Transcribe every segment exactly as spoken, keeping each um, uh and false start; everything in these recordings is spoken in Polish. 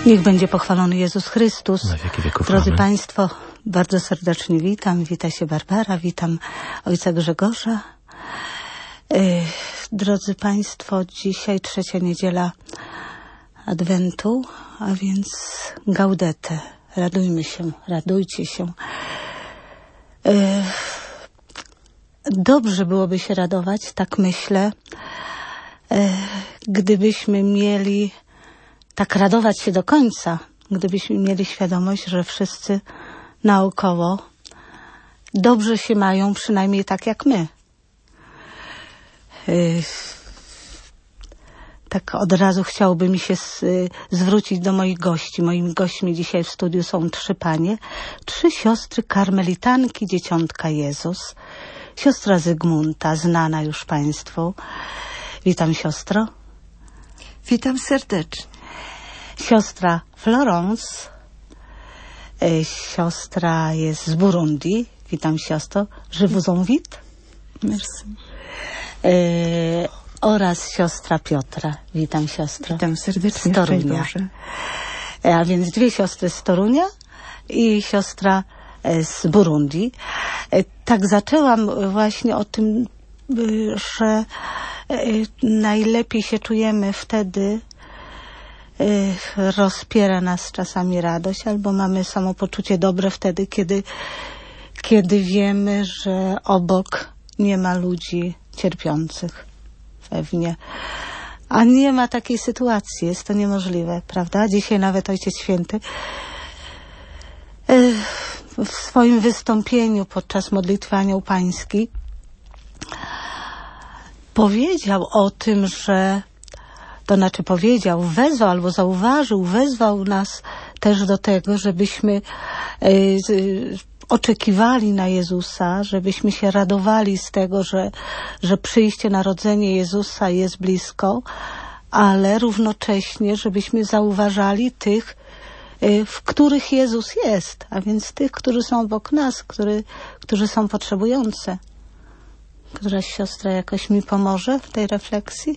Niech będzie pochwalony Jezus Chrystus. Na wieki wieków. Drodzy Amen. Państwo, bardzo serdecznie witam. Wita się Barbara, witam ojca Grzegorza. Yy, drodzy Państwo, dzisiaj trzecia niedziela Adwentu, a więc Gaudete. Radujmy się, radujcie się. Yy, dobrze byłoby się radować, tak myślę, yy, gdybyśmy mieli tak radować się do końca, gdybyśmy mieli świadomość, że wszyscy naokoło dobrze się mają, przynajmniej tak jak my. Yy, tak od razu chciałoby mi się z, y, zwrócić do moich gości. Moimi gośćmi dzisiaj w studiu są trzy panie, trzy siostry karmelitanki, dzieciątka Jezus. Siostra Zygmunta, znana już Państwu. Witam, siostro. Witam serdecznie. Siostra Florence, e, siostra jest z Burundi. Witam, siostro. Je vous invite. Merci. E, oraz siostra Piotra. Witam, siostro. Witam serdecznie. Z Torunia. E, a więc dwie siostry z Torunia i siostra e, z Burundi. E, tak zaczęłam właśnie o tym, e, że e, najlepiej się czujemy wtedy, rozpiera nas czasami radość, albo mamy samopoczucie dobre wtedy, kiedy, kiedy wiemy, że obok nie ma ludzi cierpiących. Pewnie. A nie ma takiej sytuacji. Jest to niemożliwe, prawda? Dzisiaj nawet Ojciec Święty w swoim wystąpieniu podczas modlitwy Anioł Pański powiedział o tym, że to znaczy powiedział, wezwał albo zauważył, wezwał nas też do tego, żebyśmy y, y, oczekiwali na Jezusa, żebyśmy się radowali z tego, że, że przyjście, narodzenie Jezusa jest blisko, ale równocześnie, żebyśmy zauważali tych, y, w których Jezus jest, a więc tych, którzy są obok nas, który, którzy są potrzebujący. Któraś siostra jakoś mi pomoże w tej refleksji?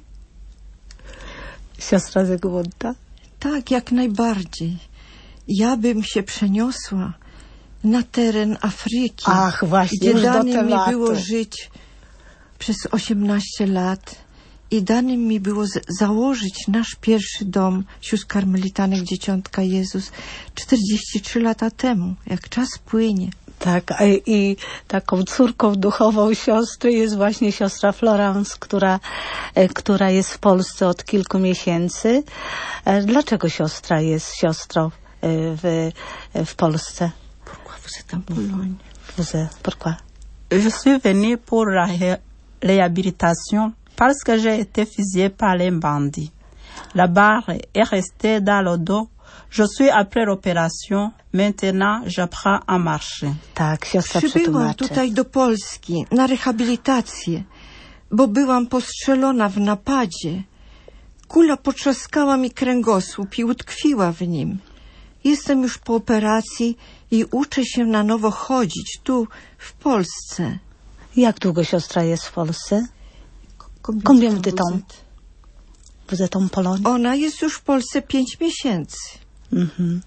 Siostra Zygmunta? Tak, jak najbardziej. Ja bym się przeniosła na teren Afryki. Ach, właśnie, gdzie już do dane mi tematu. było żyć przez osiemnaście lat i danym mi było z- założyć nasz pierwszy dom sióstr karmelitanek Dzieciątka Jezus czterdzieści trzy lata temu. Jak czas płynie. Tak, a- i taką córką duchową siostry jest właśnie siostra Florence, która, e, która jest w Polsce od kilku miesięcy. E, Dlaczego siostra jest siostrą e, w, w Polsce? Pourquoi vous êtes en Pologne? Vous êtes- Pourquoi? Je suis venue pour la ré- réhabilitation parce que j'ai été fusillée par les bandits. La barre est restée dans le dos. Je suis après l'opération. Maintenant, j'apprends à marcher. Tak, siostra Przybyłam przetłumaczy. tutaj do Polski na rehabilitację, bo byłam postrzelona w napadzie. Kula potrzaskała mi kręgosłup i utkwiła w nim. Jestem już po operacji i uczę się na nowo chodzić tu, w Polsce. Jak długo siostra jest w Polsce? Combien de temps? Vous êtes en Pologne? Ona jest już w Polsce pięć miesięcy. Mhm.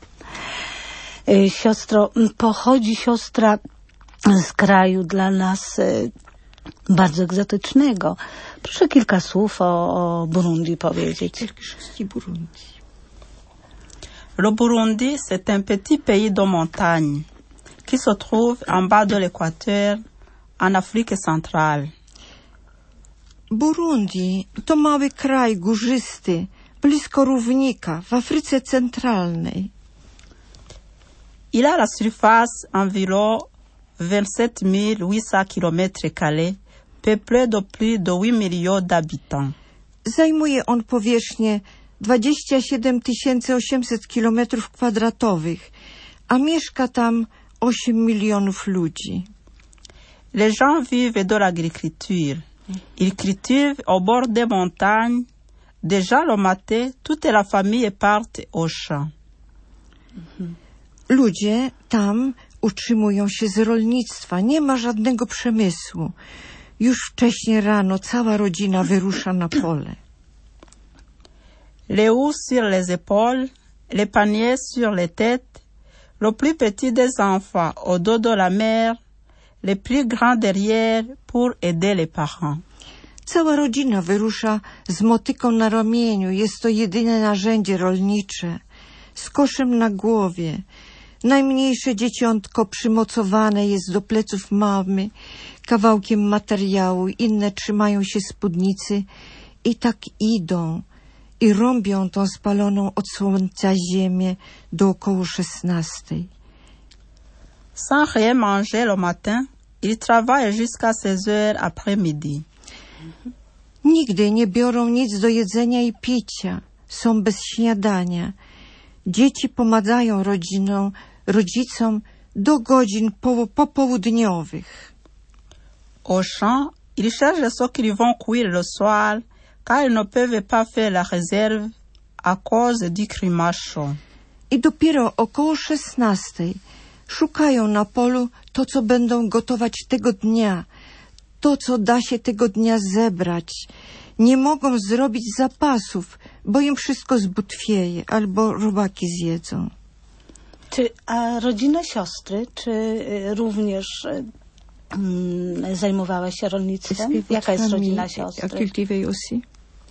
E, Siostro, m, pochodzi siostra z kraju dla nas e, bardzo egzotycznego. Proszę kilka słów o, o Burundi powiedzieć. Le Burundi, c'est un petit pays de montagne qui se trouve en bas de l'équateur en Afrique centrale. Burundi to mały kraj górzysty, blisko równika, w Afryce Centralnej. Il a la surface environ vingt-sept mille huit cents kilomètres carrés, peuplé de plus de huit millions d'habitants. Zajmuje on powierzchnię dwadzieścia siedem tysięcy osiemset kilometrów kwadratowych, a mieszka tam osiem milionów ludzi. Les gens vivent de l'agriculture. Ils cultivent au bord des montagnes. Déjà le matin, toute la famille part au champ. Ludzie tam utrzymują się z rolnictwa, nie ma żadnego przemysłu. Już wcześnie rano cała rodzina wyrusza na pole. Les houes sur les épaules les paniers sur les têtes, le plus petit des enfants au dos de la mère, les plus grands derrière pour aider les parents. Cała rodzina wyrusza z motyką na ramieniu. Jest to jedyne narzędzie rolnicze. Z koszem na głowie. Najmniejsze dzieciątko przymocowane jest do pleców mamy kawałkiem materiału. Inne trzymają się spódnicy i tak idą i rąbią tą spaloną od słońca ziemię do około szesnastej. Sans rien manger le matin, ils travaillent jusqu'à seize heures après-midi. Nigdy nie biorą nic do jedzenia i picia. Są bez śniadania. Dzieci pomagają rodzinom, rodzicom do godzin po, popołudniowych. Au champ, ils cherchent ce qu'ils vont cuire le soir, car ils ne peuvent pas faire la réserve à cause du climat chaud. I dopiero około szesnastej szukają na polu to, co będą gotować tego dnia, to, co da się tego dnia zebrać. Nie mogą zrobić zapasów, bo im wszystko zbutwieje albo robaki zjedzą. Czy, a rodzina siostry, czy y, również y, mm, zajmowała się rolnictwem? Jaka jest rodzina siostry? Cultivée aussi.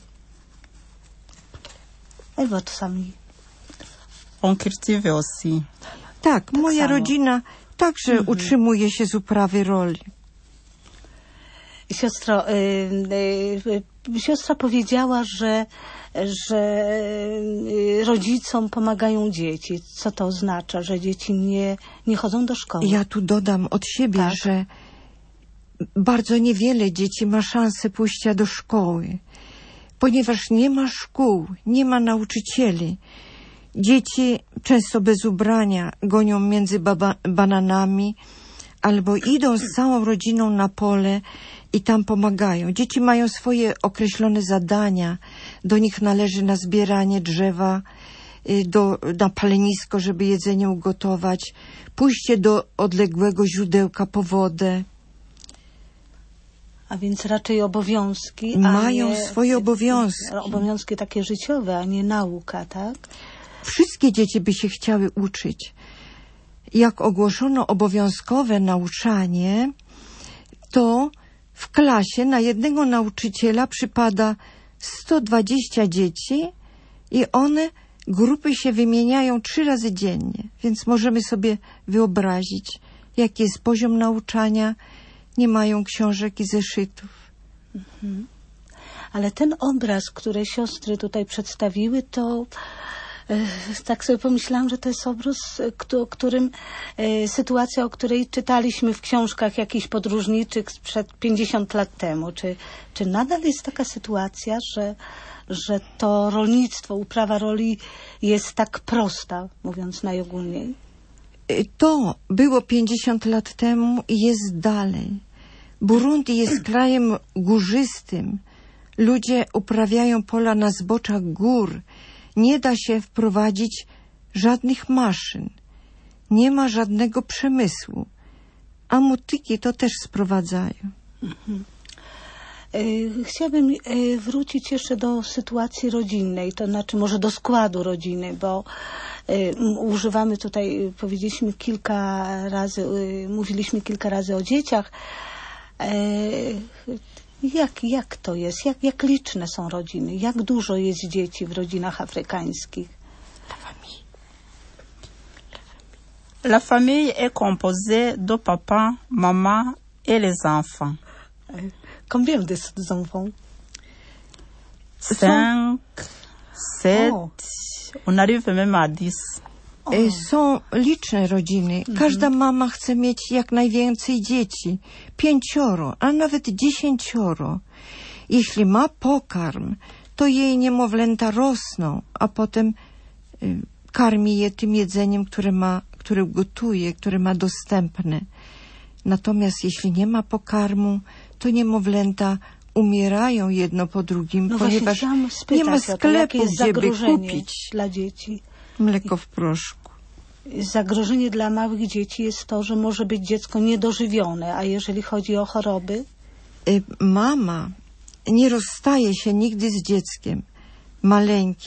Et votre famille? On cultive aussi. Tak, Tak moja samo. rodzina także Mhm. utrzymuje się z uprawy roli. Siostro, y, y, y, siostra powiedziała, że, że y, rodzicom pomagają dzieci. Co to oznacza? Że dzieci nie, nie chodzą do szkoły? Ja tu dodam od siebie, Tak. że bardzo niewiele dzieci ma szansę pójścia do szkoły, ponieważ nie ma szkół, nie ma nauczycieli. Dzieci często bez ubrania gonią między baba- bananami albo idą z całą rodziną na pole i tam pomagają. Dzieci mają swoje określone zadania. Do nich należy nazbieranie drzewa, y, do, na palenisko, żeby jedzenie ugotować, pójście do odległego źródełka po wodę. A więc raczej obowiązki. a Mają nie, swoje obowiązki. Obowiązki takie życiowe, a nie nauka, tak? Wszystkie dzieci by się chciały uczyć. Jak ogłoszono obowiązkowe nauczanie, to w klasie na jednego nauczyciela przypada sto dwadzieścia dzieci i one, grupy się wymieniają trzy razy dziennie. Więc możemy sobie wyobrazić, jaki jest poziom nauczania. Nie mają książek i zeszytów. Mhm. Ale ten obraz, który siostry tutaj przedstawiły, to e, tak sobie pomyślałam, że to jest obraz, o którym, e, sytuacja, o której czytaliśmy w książkach jakichś podróżniczych sprzed pięćdziesiąt lat temu. Czy, czy nadal jest taka sytuacja, że, że to rolnictwo, uprawa roli jest tak prosta, mówiąc najogólniej? To było pięćdziesiąt lat temu i jest dalej. Burundi jest krajem górzystym. Ludzie uprawiają pola na zboczach gór. Nie da się wprowadzić żadnych maszyn. Nie ma żadnego przemysłu. A motyki to też sprowadzają. Mhm. Chciałabym wrócić jeszcze do sytuacji rodzinnej, to znaczy może do składu rodziny, bo używamy tutaj, powiedzieliśmy kilka razy, mówiliśmy kilka razy o dzieciach. Jak, jak to jest? Jak, jak liczne są rodziny? Jak dużo jest dzieci w rodzinach afrykańskich? La famille est composée de papa, maman et les enfants. Combien de enfants? Cinq, sept, Oh. on arrive même à dix. Y, Są liczne rodziny. Każda mama chce mieć jak najwięcej dzieci. Pięcioro, a nawet dziesięcioro. Jeśli ma pokarm, to jej niemowlęta rosną, a potem y, karmi je tym jedzeniem, które ma, które gotuje, które ma dostępne. Natomiast jeśli nie ma pokarmu, to niemowlęta umierają jedno po drugim, No ponieważ właśnie, chciałam spytać nie ma o to, jakie sklepu, jest gdzie by zagrożenie kupić dla dzieci. mleko w proszku. Zagrożenie dla małych dzieci jest to, że może być dziecko niedożywione, a jeżeli chodzi o choroby? Y, Mama nie rozstaje się nigdy z dzieckiem maleńkim.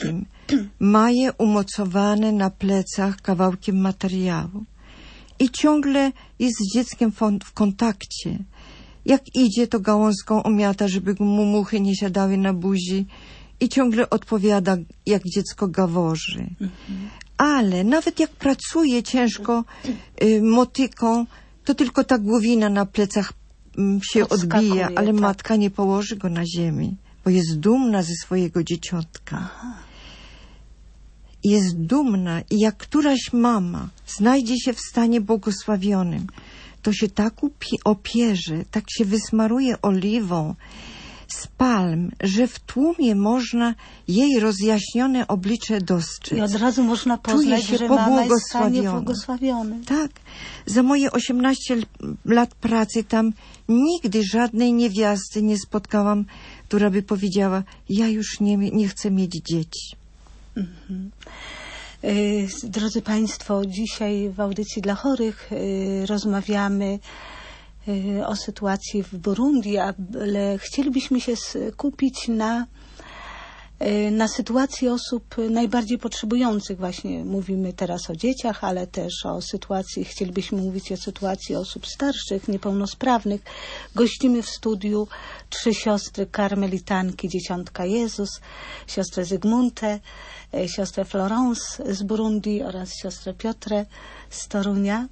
ma je umocowane na plecach kawałkiem materiału i ciągle jest z dzieckiem w kontakcie. Jak idzie, to gałązką omiata, żeby mu muchy nie siadały na buzi i ciągle odpowiada, jak dziecko gaworzy. Mhm. Ale nawet jak pracuje ciężko y, motyką, to tylko ta głowina na plecach y, się odbija, ale tak. Matka nie położy go na ziemi, bo jest dumna ze swojego dzieciątka. Aha. Jest dumna i jak któraś mama znajdzie się w stanie błogosławionym, to się tak opierze, tak się wysmaruje oliwą z palm, że w tłumie można jej rozjaśnione oblicze dostrzec. I od razu można poznać, się że mama jest w stanie błogosławiony. Tak. Za moje osiemnaście lat pracy tam nigdy żadnej niewiasty nie spotkałam, która by powiedziała, ja już nie, nie chcę mieć dzieci. Mhm. Drodzy Państwo, dzisiaj w audycji dla chorych rozmawiamy o sytuacji w Burundi, ale chcielibyśmy się skupić na, na sytuacji osób najbardziej potrzebujących. Właśnie mówimy teraz o dzieciach, ale też o sytuacji, chcielibyśmy mówić o sytuacji osób starszych, niepełnosprawnych. Gościmy w studiu trzy siostry karmelitanki, Dzieciątka Jezus, siostrę Zygmuntę, siostrę Florence z Burundi oraz siostrę Piotrę z Torunia.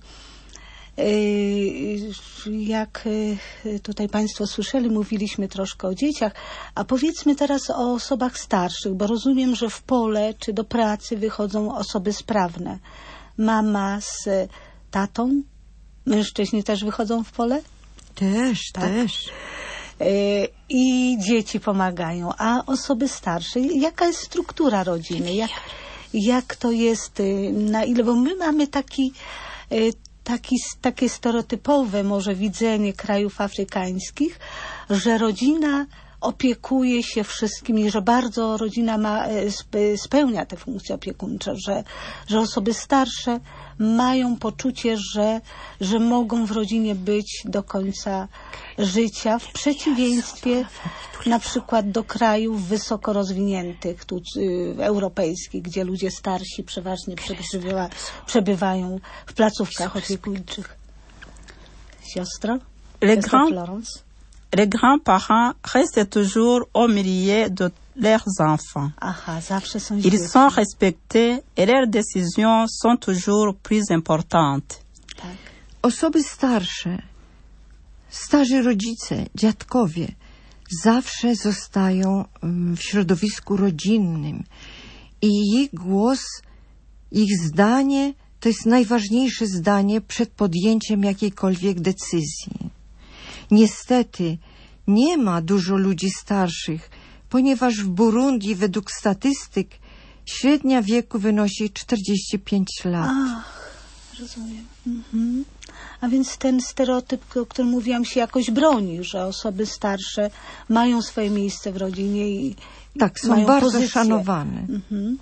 Jak tutaj Państwo słyszeli, mówiliśmy troszkę o dzieciach, a powiedzmy teraz o osobach starszych, bo rozumiem, że w pole czy do pracy wychodzą osoby sprawne. Mama z tatą, mężczyźni też wychodzą w pole? Też, tak? też. I dzieci pomagają, a osoby starsze, jaka jest struktura rodziny? Jak, jak to jest, na ile, bo my mamy taki, taki, takie stereotypowe może widzenie krajów afrykańskich, że rodzina opiekuje się wszystkim i że bardzo rodzina ma, spełnia te funkcje opiekuńcze, że, że osoby starsze mają poczucie, że, że mogą w rodzinie być do końca życia, w przeciwieństwie na przykład do krajów wysoko rozwiniętych, tu, y, europejskich, gdzie ludzie starsi przeważnie przebywa, przebywają w placówkach opiekuńczych. Siostro? Les grands, les grands-parents restent toujours au milieu de leurs enfants. Aha, zawsze są Ils dzieci. sont respectés et leurs décisions sont toujours plus importantes. Tak. Osoby starsze, starzy rodzice, dziadkowie zawsze zostają w środowisku rodzinnym i ich głos, ich zdanie to jest najważniejsze zdanie przed podjęciem jakiejkolwiek decyzji. Niestety nie ma dużo ludzi starszych, ponieważ w Burundi według statystyk średnia wieku wynosi czterdzieści pięć lat. Ach, rozumiem. Mhm. A więc ten stereotyp, o którym mówiłam, się jakoś broni, że osoby starsze mają swoje miejsce w rodzinie i tak, są mają bardzo pozycję. szanowane. Mhm.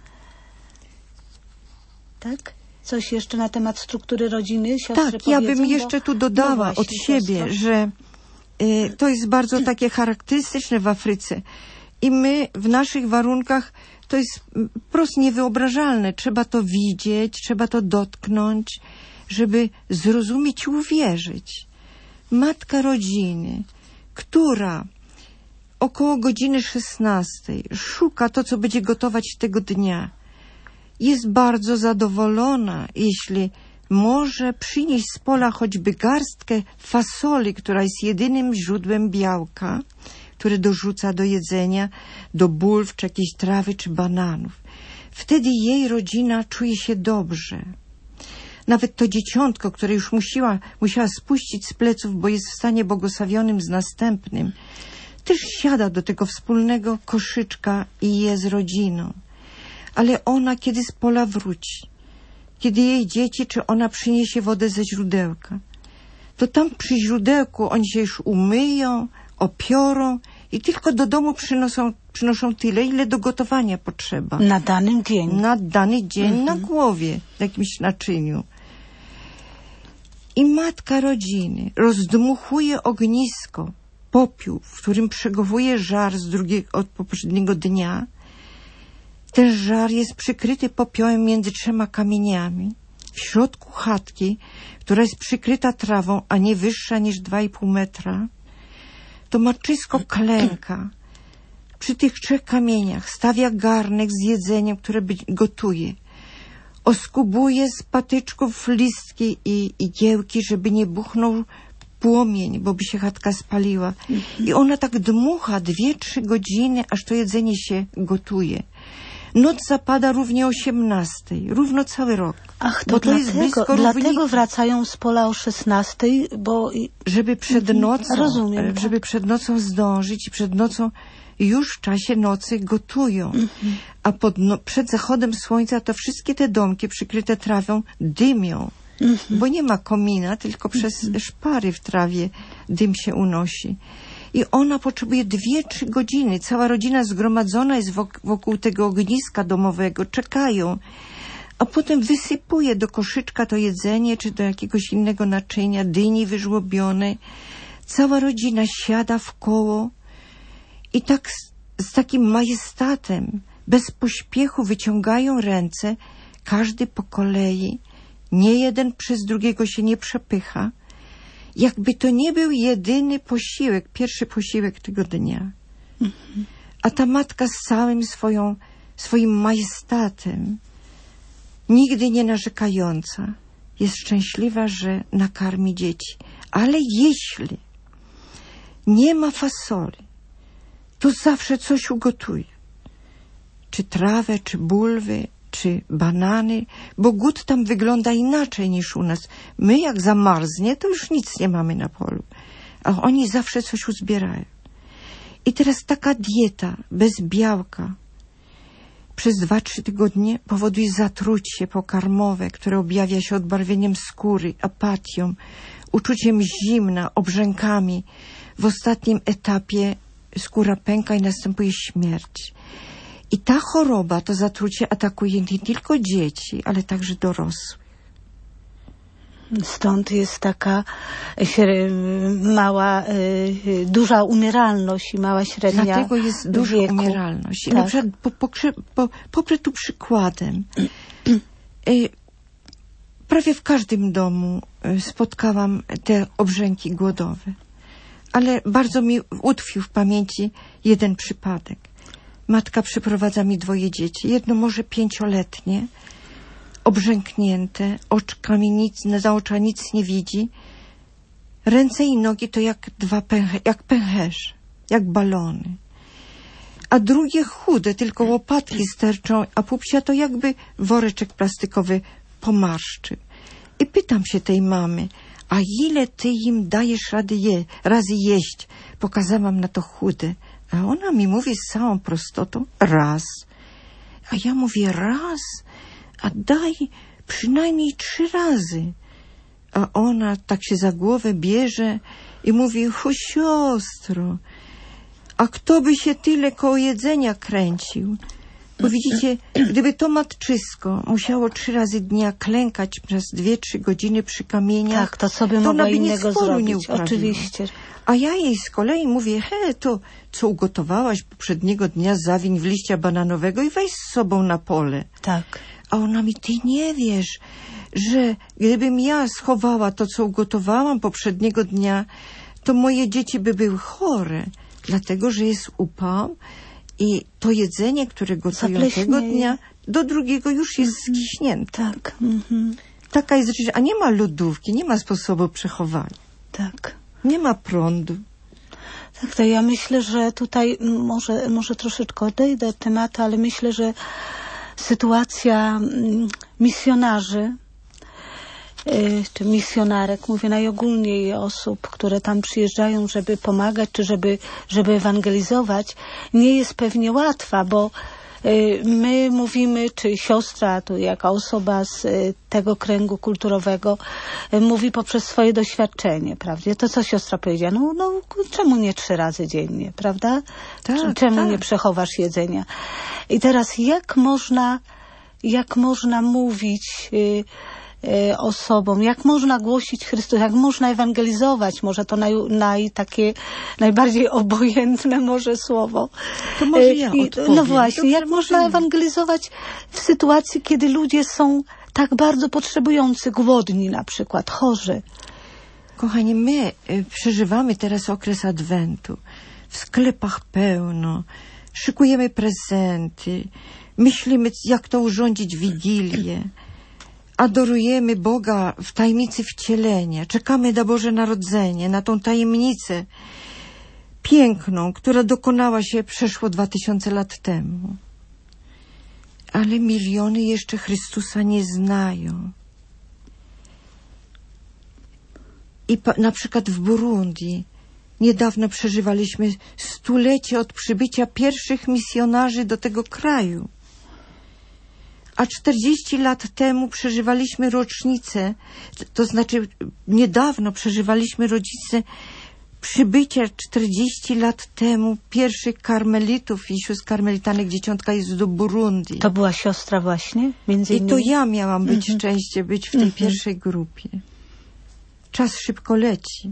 Tak? Coś jeszcze na temat struktury rodziny? Siostry tak, ja bym bo... jeszcze tu dodała no właśnie, od siebie, siostro. że y, to jest bardzo takie charakterystyczne w Afryce i my w naszych warunkach to jest wprost niewyobrażalne. Trzeba to widzieć, trzeba to dotknąć, żeby zrozumieć i uwierzyć. Matka rodziny, która około godziny szesnastej szuka to, co będzie gotować tego dnia, jest bardzo zadowolona, jeśli może przynieść z pola choćby garstkę fasoli, która jest jedynym źródłem białka, które dorzuca do jedzenia, do bulw, czy jakiejś trawy, czy bananów. Wtedy jej rodzina czuje się dobrze. Nawet to dzieciątko, które już musiała, musiała spuścić z pleców, bo jest w stanie błogosławionym z następnym, też siada do tego wspólnego koszyczka i je z rodziną. Ale ona, kiedy z pola wróci, kiedy jej dzieci, czy ona przyniesie wodę ze źródełka, to tam przy źródełku oni się już umyją, opiorą i tylko do domu przynoszą, przynoszą tyle, ile do gotowania potrzeba. Na danym dzień. Na dany dzień mhm. na głowie, w jakimś naczyniu. I matka rodziny rozdmuchuje ognisko, popiół, w którym przechowuje żar z drugiego, od poprzedniego dnia. Ten żar jest przykryty popiołem między trzema kamieniami. W środku chatki, która jest przykryta trawą, a nie wyższa niż dwa i pół metra, to maczysko klęka przy tych trzech kamieniach, stawia garnek z jedzeniem, które gotuje. Oskubuje z patyczków listki i igiełki, żeby nie buchnął płomień, bo by się chatka spaliła. I ona tak dmucha dwie, trzy godziny, aż to jedzenie się gotuje. Noc zapada równie o osiemnastej, równo cały rok. Ach, to, bo to dlatego, jest blisko dlatego równika. wracają z pola o szesnastej, bo... Żeby przed nocą, Rozumiem, żeby tak. przed nocą zdążyć i przed nocą już w czasie nocy gotują. A pod no, przed zachodem słońca to wszystkie te domki przykryte trawą dymią. Bo nie ma komina, tylko przez szpary w trawie dym się unosi. I ona potrzebuje dwie, trzy godziny. Cała rodzina zgromadzona jest wok wokół tego ogniska domowego. Czekają. A potem wysypuje do koszyczka to jedzenie, czy do jakiegoś innego naczynia, dyni wyżłobionej. Cała rodzina siada w koło i tak z, z takim majestatem, bez pośpiechu wyciągają ręce, każdy po kolei. Nie jeden przez drugiego się nie przepycha. Jakby to nie był jedyny posiłek, pierwszy posiłek tego dnia. Mhm. A ta matka z całym swoją, swoim majestatem, nigdy nie narzekająca, jest szczęśliwa, że nakarmi dzieci. Ale jeśli nie ma fasoli, to zawsze coś ugotuje. Czy trawę, czy bulwy, czy banany, bo głód tam wygląda inaczej niż u nas. My jak zamarznie, to już nic nie mamy na polu, a oni zawsze coś uzbierają. I teraz taka dieta bez białka przez dwa, trzy tygodnie powoduje zatrucie pokarmowe, które objawia się odbarwieniem skóry, apatią, uczuciem zimna, obrzękami. W ostatnim etapie skóra pęka i następuje śmierć. I ta choroba, to zatrucie atakuje nie tylko dzieci, ale także dorosłych. Stąd jest taka mała, duża umieralność i mała średnia. Dlatego jest duża wieku. umieralność. I tak. na przykład po, po, po, poprę tu przykładem. Prawie w każdym domu spotkałam te obrzęki głodowe. Ale bardzo mi utkwił w pamięci jeden przypadek. Matka przyprowadza mi dwoje dzieci. Jedno może pięcioletnie, obrzęknięte, oczkami nic, za oczami nic nie widzi. Ręce i nogi to jak dwa pęcherze, jak pęcherze, jak balony. A drugie chude, tylko łopatki sterczą, a pupsia to jakby woreczek plastikowy pomarszczył. I pytam się tej mamy, a ile ty im dajesz rady je, razy jeść? Pokazałam na to chude. A ona mi mówi z całą prostotą, raz. A ja mówię, raz? A daj przynajmniej trzy razy. A ona tak się za głowę bierze i mówi, hu siostro, a kto by się tyle koło jedzenia kręcił? Bo widzicie, gdyby to matczysko musiało trzy razy dnia klękać przez dwie, trzy godziny przy kamieniach, tak, to co by to mogła ona by innego zrobić? Nie Oczywiście. A ja jej z kolei mówię, he, to co ugotowałaś poprzedniego dnia, zawiń w liścia bananowego i weź z sobą na pole. Tak. A ona mi, ty nie wiesz, że gdybym ja schowała to, co ugotowałam poprzedniego dnia, to moje dzieci by były chore, dlatego, że jest upał i to jedzenie, które gotują Zapleśnieje. tego dnia, do drugiego już jest mm-hmm. skiśnięte. Tak. Mm-hmm. Taka jest rzecz, a nie ma lodówki, nie ma sposobu przechowania. Tak. Nie ma prądu. Tak, to ja myślę, że tutaj może, może troszeczkę odejdę od tematu, ale myślę, że sytuacja misjonarzy, czy misjonarek, mówię najogólniej osób, które tam przyjeżdżają, żeby pomagać, czy żeby, żeby ewangelizować, nie jest pewnie łatwa, bo my mówimy, czy siostra, tu jaka osoba z tego kręgu kulturowego mówi poprzez swoje doświadczenie, prawda? To, co siostra powiedziała, no, no czemu nie trzy razy dziennie, prawda? Tak, czemu tak. nie przechowasz jedzenia? I teraz jak można, jak można mówić, e, osobom, jak można głosić Chrystusa, jak można ewangelizować, może to naj, naj, takie najbardziej obojętne może słowo. To może ja I, odpowiem. No właśnie, Dobrze, jak można ewangelizować w sytuacji, kiedy ludzie są tak bardzo potrzebujący, głodni na przykład, chorzy. Kochani, my y, przeżywamy teraz okres Adwentu. W sklepach pełno, szykujemy prezenty, myślimy, jak to urządzić Wigilię. Adorujemy Boga w tajemnicy wcielenia. Czekamy na Boże Narodzenie, na tą tajemnicę piękną, która dokonała się przeszło dwa tysiące lat temu. Ale miliony jeszcze Chrystusa nie znają. I pa, na przykład w Burundi niedawno przeżywaliśmy stulecie od przybycia pierwszych misjonarzy do tego kraju. A czterdzieści lat temu przeżywaliśmy rocznicę, to znaczy niedawno przeżywaliśmy rocznicę przybycia czterdzieści lat temu pierwszych karmelitów i sióstr karmelitanek Dzieciątka Jezus do Burundi. To była siostra właśnie? Między I innymi? to ja miałam być Mhm. szczęście, być w tej Mhm. pierwszej grupie. Czas szybko leci.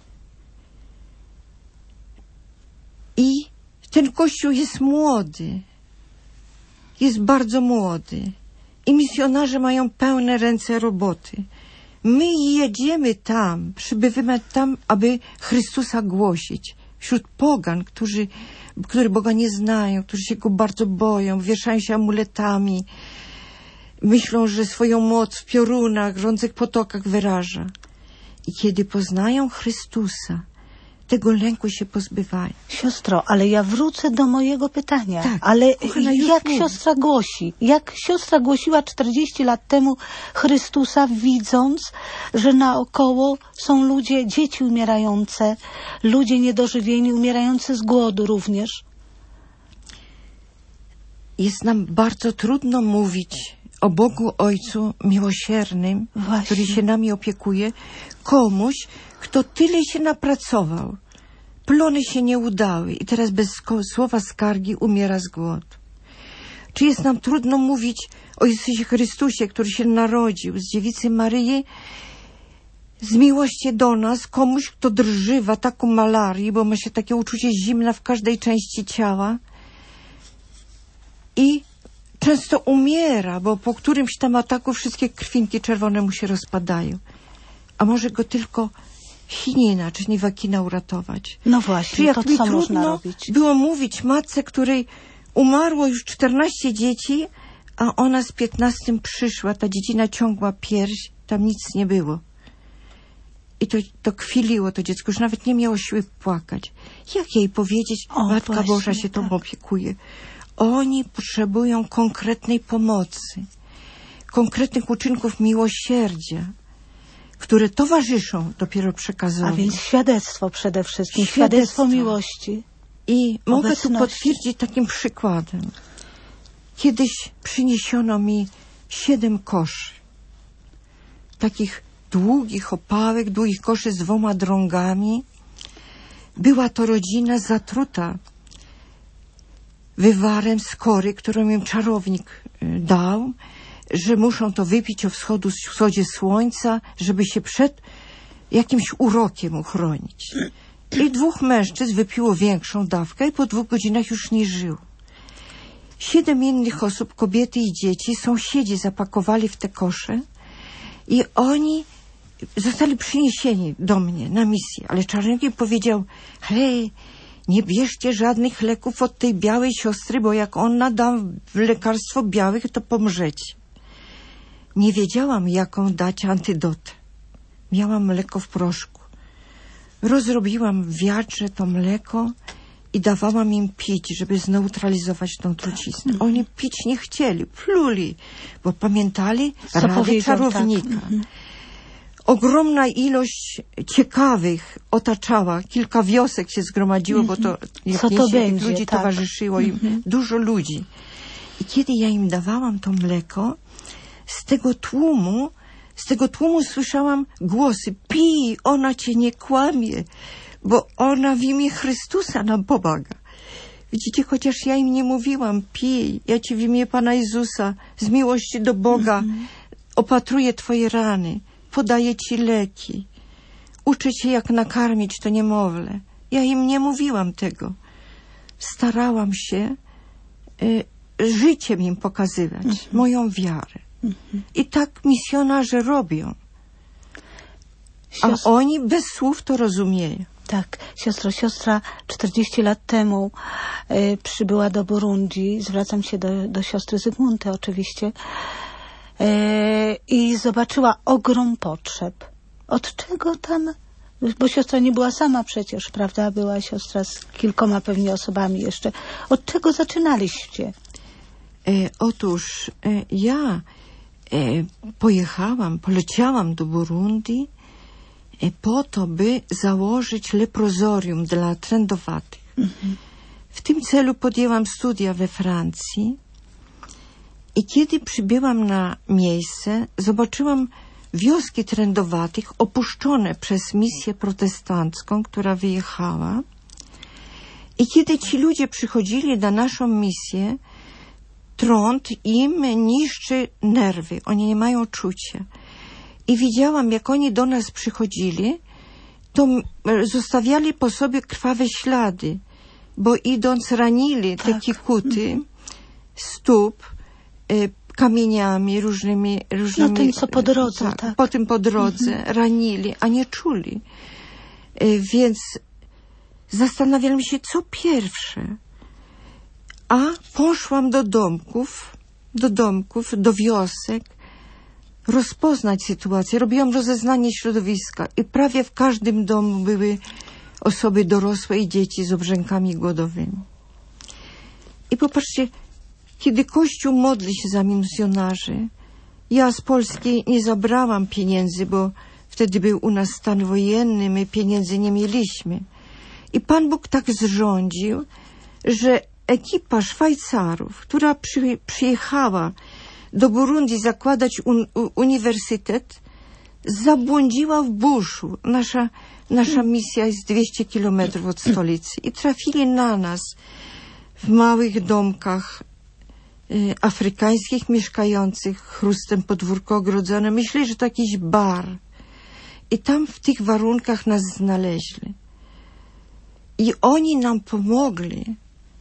I ten kościół jest młody. Jest bardzo młody. I misjonarze mają pełne ręce roboty. My jedziemy tam, przybywamy tam, aby Chrystusa głosić. Wśród pogan, którzy, którzy Boga nie znają, którzy się Go bardzo boją, wieszają się amuletami, myślą, że swoją moc w piorunach, żądnych potokach wyraża. I kiedy poznają Chrystusa, tego lęku się pozbywają. Siostro, ale ja wrócę do mojego pytania. Tak, ale kochana, już jak mów. siostra głosi? Jak siostra głosiła czterdzieści lat temu Chrystusa, widząc, że naokoło są ludzie, dzieci umierające, ludzie niedożywieni, umierający z głodu również? Jest nam bardzo trudno mówić o Bogu Ojcu miłosiernym, Właśnie. który się nami opiekuje, komuś, kto tyle się napracował. Plony się nie udały i teraz bez sko- słowa skargi umiera z głodu. Czy jest nam trudno mówić o Jezusie Chrystusie, który się narodził z dziewicy Maryi, z miłości do nas, komuś, kto drży w ataku malarii, bo ma się takie uczucie zimna w każdej części ciała i często umiera, bo po którymś tam ataku wszystkie krwinki czerwone mu się rozpadają. A może go tylko chinina, czy niewakina uratować. No Czy właśnie, jak to mi co można trudno robić? było mówić matce, której umarło już czternaście dzieci, a ona z piętnastym przyszła, ta dziecina ciągła pierś, tam nic nie było. I to, to kwiliło to dziecko, już nawet nie miało siły płakać. Jak jej powiedzieć, O, Matka właśnie, Boża się tą tak. opiekuje. Oni potrzebują konkretnej pomocy, konkretnych uczynków miłosierdzia, które towarzyszą dopiero przekazowi. A więc świadectwo przede wszystkim, Świadectwo. świadectwo miłości. I mogę tu obecności. potwierdzić takim przykładem. Kiedyś przyniesiono mi siedem koszy. Takich długich opałek, długich koszy z dwoma drągami. Była to rodzina zatruta wywarem skory, którą im czarownik dał, że muszą to wypić o wschodu, wschodzie słońca, żeby się przed jakimś urokiem uchronić. I dwóch mężczyzn wypiło większą dawkę i po dwóch godzinach już nie żyło. Siedem innych osób, kobiety i dzieci, sąsiedzi zapakowali w te kosze i oni zostali przyniesieni do mnie na misję. Ale czarownik powiedział, hej, nie bierzcie żadnych leków od tej białej siostry, bo jak ona da lekarstwo białych, to pomrzecie. Nie wiedziałam, jaką dać antydotę. Miałam mleko w proszku. Rozrobiłam w wiadrze to mleko i dawałam im pić, żeby zneutralizować tą truciznę. Oni pić nie chcieli, pluli, bo pamiętali Co radę powiedział, czarownika. tak. Mhm. Ogromna ilość ciekawych otaczała, kilka wiosek się zgromadziło, bo to jak Co to niesiecie, tych będzie, ludzi tak. towarzyszyło im, Mhm. dużo ludzi. I kiedy ja im dawałam to mleko, z tego tłumu, z tego tłumu słyszałam głosy, pij, ona cię nie kłamie, bo ona w imię Chrystusa nam pomaga. Widzicie, chociaż ja im nie mówiłam, pij, ja ci w imię Pana Jezusa, z miłości do Boga, opatruję twoje rany, podaję ci leki, uczę cię, jak nakarmić to niemowlę. Ja im nie mówiłam tego. Starałam się y, życiem im pokazywać, mhm. moją wiarę. Mhm. I tak misjonarze robią. A Siostro... oni bez słów to rozumieją. Tak, siostro, siostra czterdzieści lat temu y, przybyła do Burundi, zwracam się do, do siostry Zygmunty oczywiście, y, i zobaczyła ogrom potrzeb. Od czego tam, bo siostra nie była sama przecież, prawda, była siostra z kilkoma pewnie osobami jeszcze. Od czego zaczynaliście? E, otóż e, ja e, pojechałam, poleciałam do Burundi po to, by założyć leprozorium dla trędowatych. Mhm. W tym celu podjęłam studia we Francji i kiedy przybyłam na miejsce, zobaczyłam wioski trędowatych opuszczone przez misję protestancką, która wyjechała. I kiedy ci ludzie przychodzili na naszą misję, trąd im niszczy nerwy. Oni nie mają czucia. I widziałam, jak oni do nas przychodzili, to zostawiali po sobie krwawe ślady, bo idąc ranili tak. te kikuty stóp y, kamieniami różnymi, różnymi... No tym, co po drodze, tak. tak. Po tym po drodze mhm. ranili, a nie czuli. Y, więc zastanawiałam się, co pierwsze. A poszłam do domków, do domków, do wiosek, rozpoznać sytuację. Robiłam rozeznanie środowiska i prawie w każdym domu były osoby dorosłe i dzieci z obrzękami głodowymi. I popatrzcie, kiedy Kościół modli się za misjonarzy, ja z Polski nie zabrałam pieniędzy, bo wtedy był u nas stan wojenny, my pieniędzy nie mieliśmy. I Pan Bóg tak zrządził, że ekipa Szwajcarów, która przy, przyjechała do Burundi zakładać un, u, uniwersytet, zabłądziła w buszu. Nasza, nasza misja jest dwieście kilometrów od stolicy. I trafili na nas w małych domkach y, afrykańskich, mieszkających chrustem podwórko ogrodzone. Myśleli, że to jakiś bar. I tam w tych warunkach nas znaleźli. I oni nam pomogli.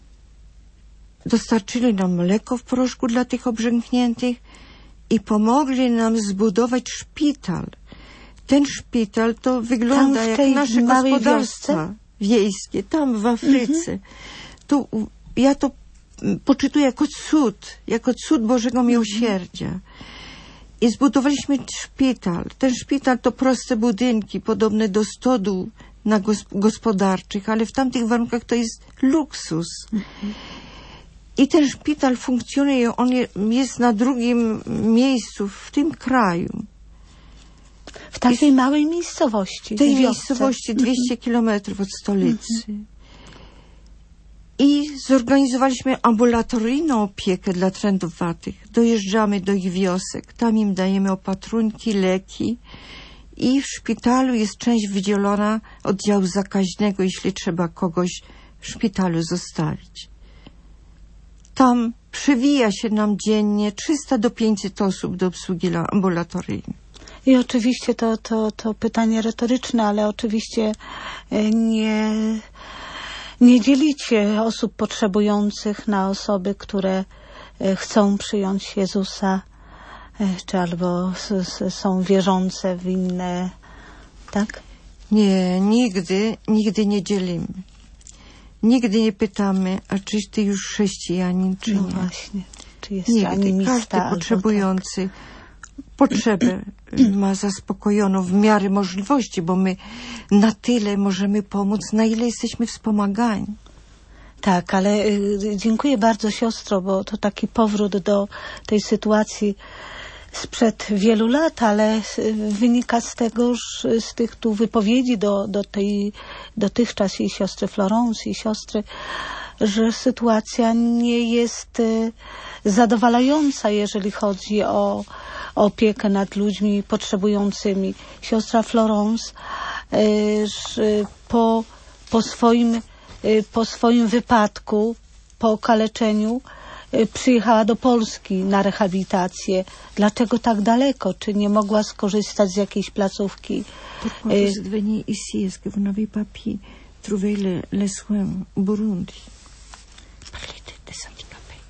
Dostarczyli nam mleko w proszku dla tych obrzękniętych i pomogli nam zbudować szpital. Ten szpital to wygląda jak nasze gospodarstwa wiejskie, tam w Afryce. Mhm. To, ja to poczytuję jako cud, jako cud Bożego Miłosierdzia. I zbudowaliśmy szpital. Ten szpital to proste budynki, podobne do stodół na gosp- gospodarczych, ale w tamtych warunkach to jest luksus. Mhm. I ten szpital funkcjonuje, on jest na drugim miejscu w tym kraju. W takiej I małej miejscowości. W tej miejscowości dwieście kilometrów od stolicy. Mm-hmm. I zorganizowaliśmy ambulatoryjną opiekę dla trędowatych. Dojeżdżamy do ich wiosek, tam im dajemy opatrunki, leki i w szpitalu jest część wydzielona oddziału zakaźnego, jeśli trzeba kogoś w szpitalu zostawić. Tam przewija się nam dziennie trzysta do pięciuset osób do obsługi ambulatoryjnej. I oczywiście to, to, to pytanie retoryczne, ale oczywiście nie, nie dzielicie osób potrzebujących na osoby, które chcą przyjąć Jezusa, czy albo s, s, są wierzące w inne, tak? Nie, nigdy, nigdy nie dzielimy. Nigdy nie pytamy, a czyś ty już chrześcijanin, czy no nie. Właśnie. Czy jest Nigdy. animista, Każdy potrzebujący tak. potrzebę ma zaspokojoną w miarę możliwości, bo my na tyle możemy pomóc, na ile jesteśmy wspomagani. Tak, ale y, dziękuję bardzo, siostro, bo to taki powrót do tej sytuacji sprzed wielu lat, ale wynika z tego, że z tych tu wypowiedzi do, do tej dotychczas jej siostry Florence i siostry, że sytuacja nie jest y, zadowalająca, jeżeli chodzi o, o opiekę nad ludźmi potrzebującymi. Siostra Florence y, że po, po, swoim, y, po swoim wypadku, po okaleczeniu y, przyjechała do Polski na rehabilitację. Dlaczego tak daleko? Czy nie mogła skorzystać z jakiejś placówki? Pourquoi vous êtes venu ici? Est-ce que vous n'avez pas pu trouver le, les soins au Burundi? Parlez de- des handicapés.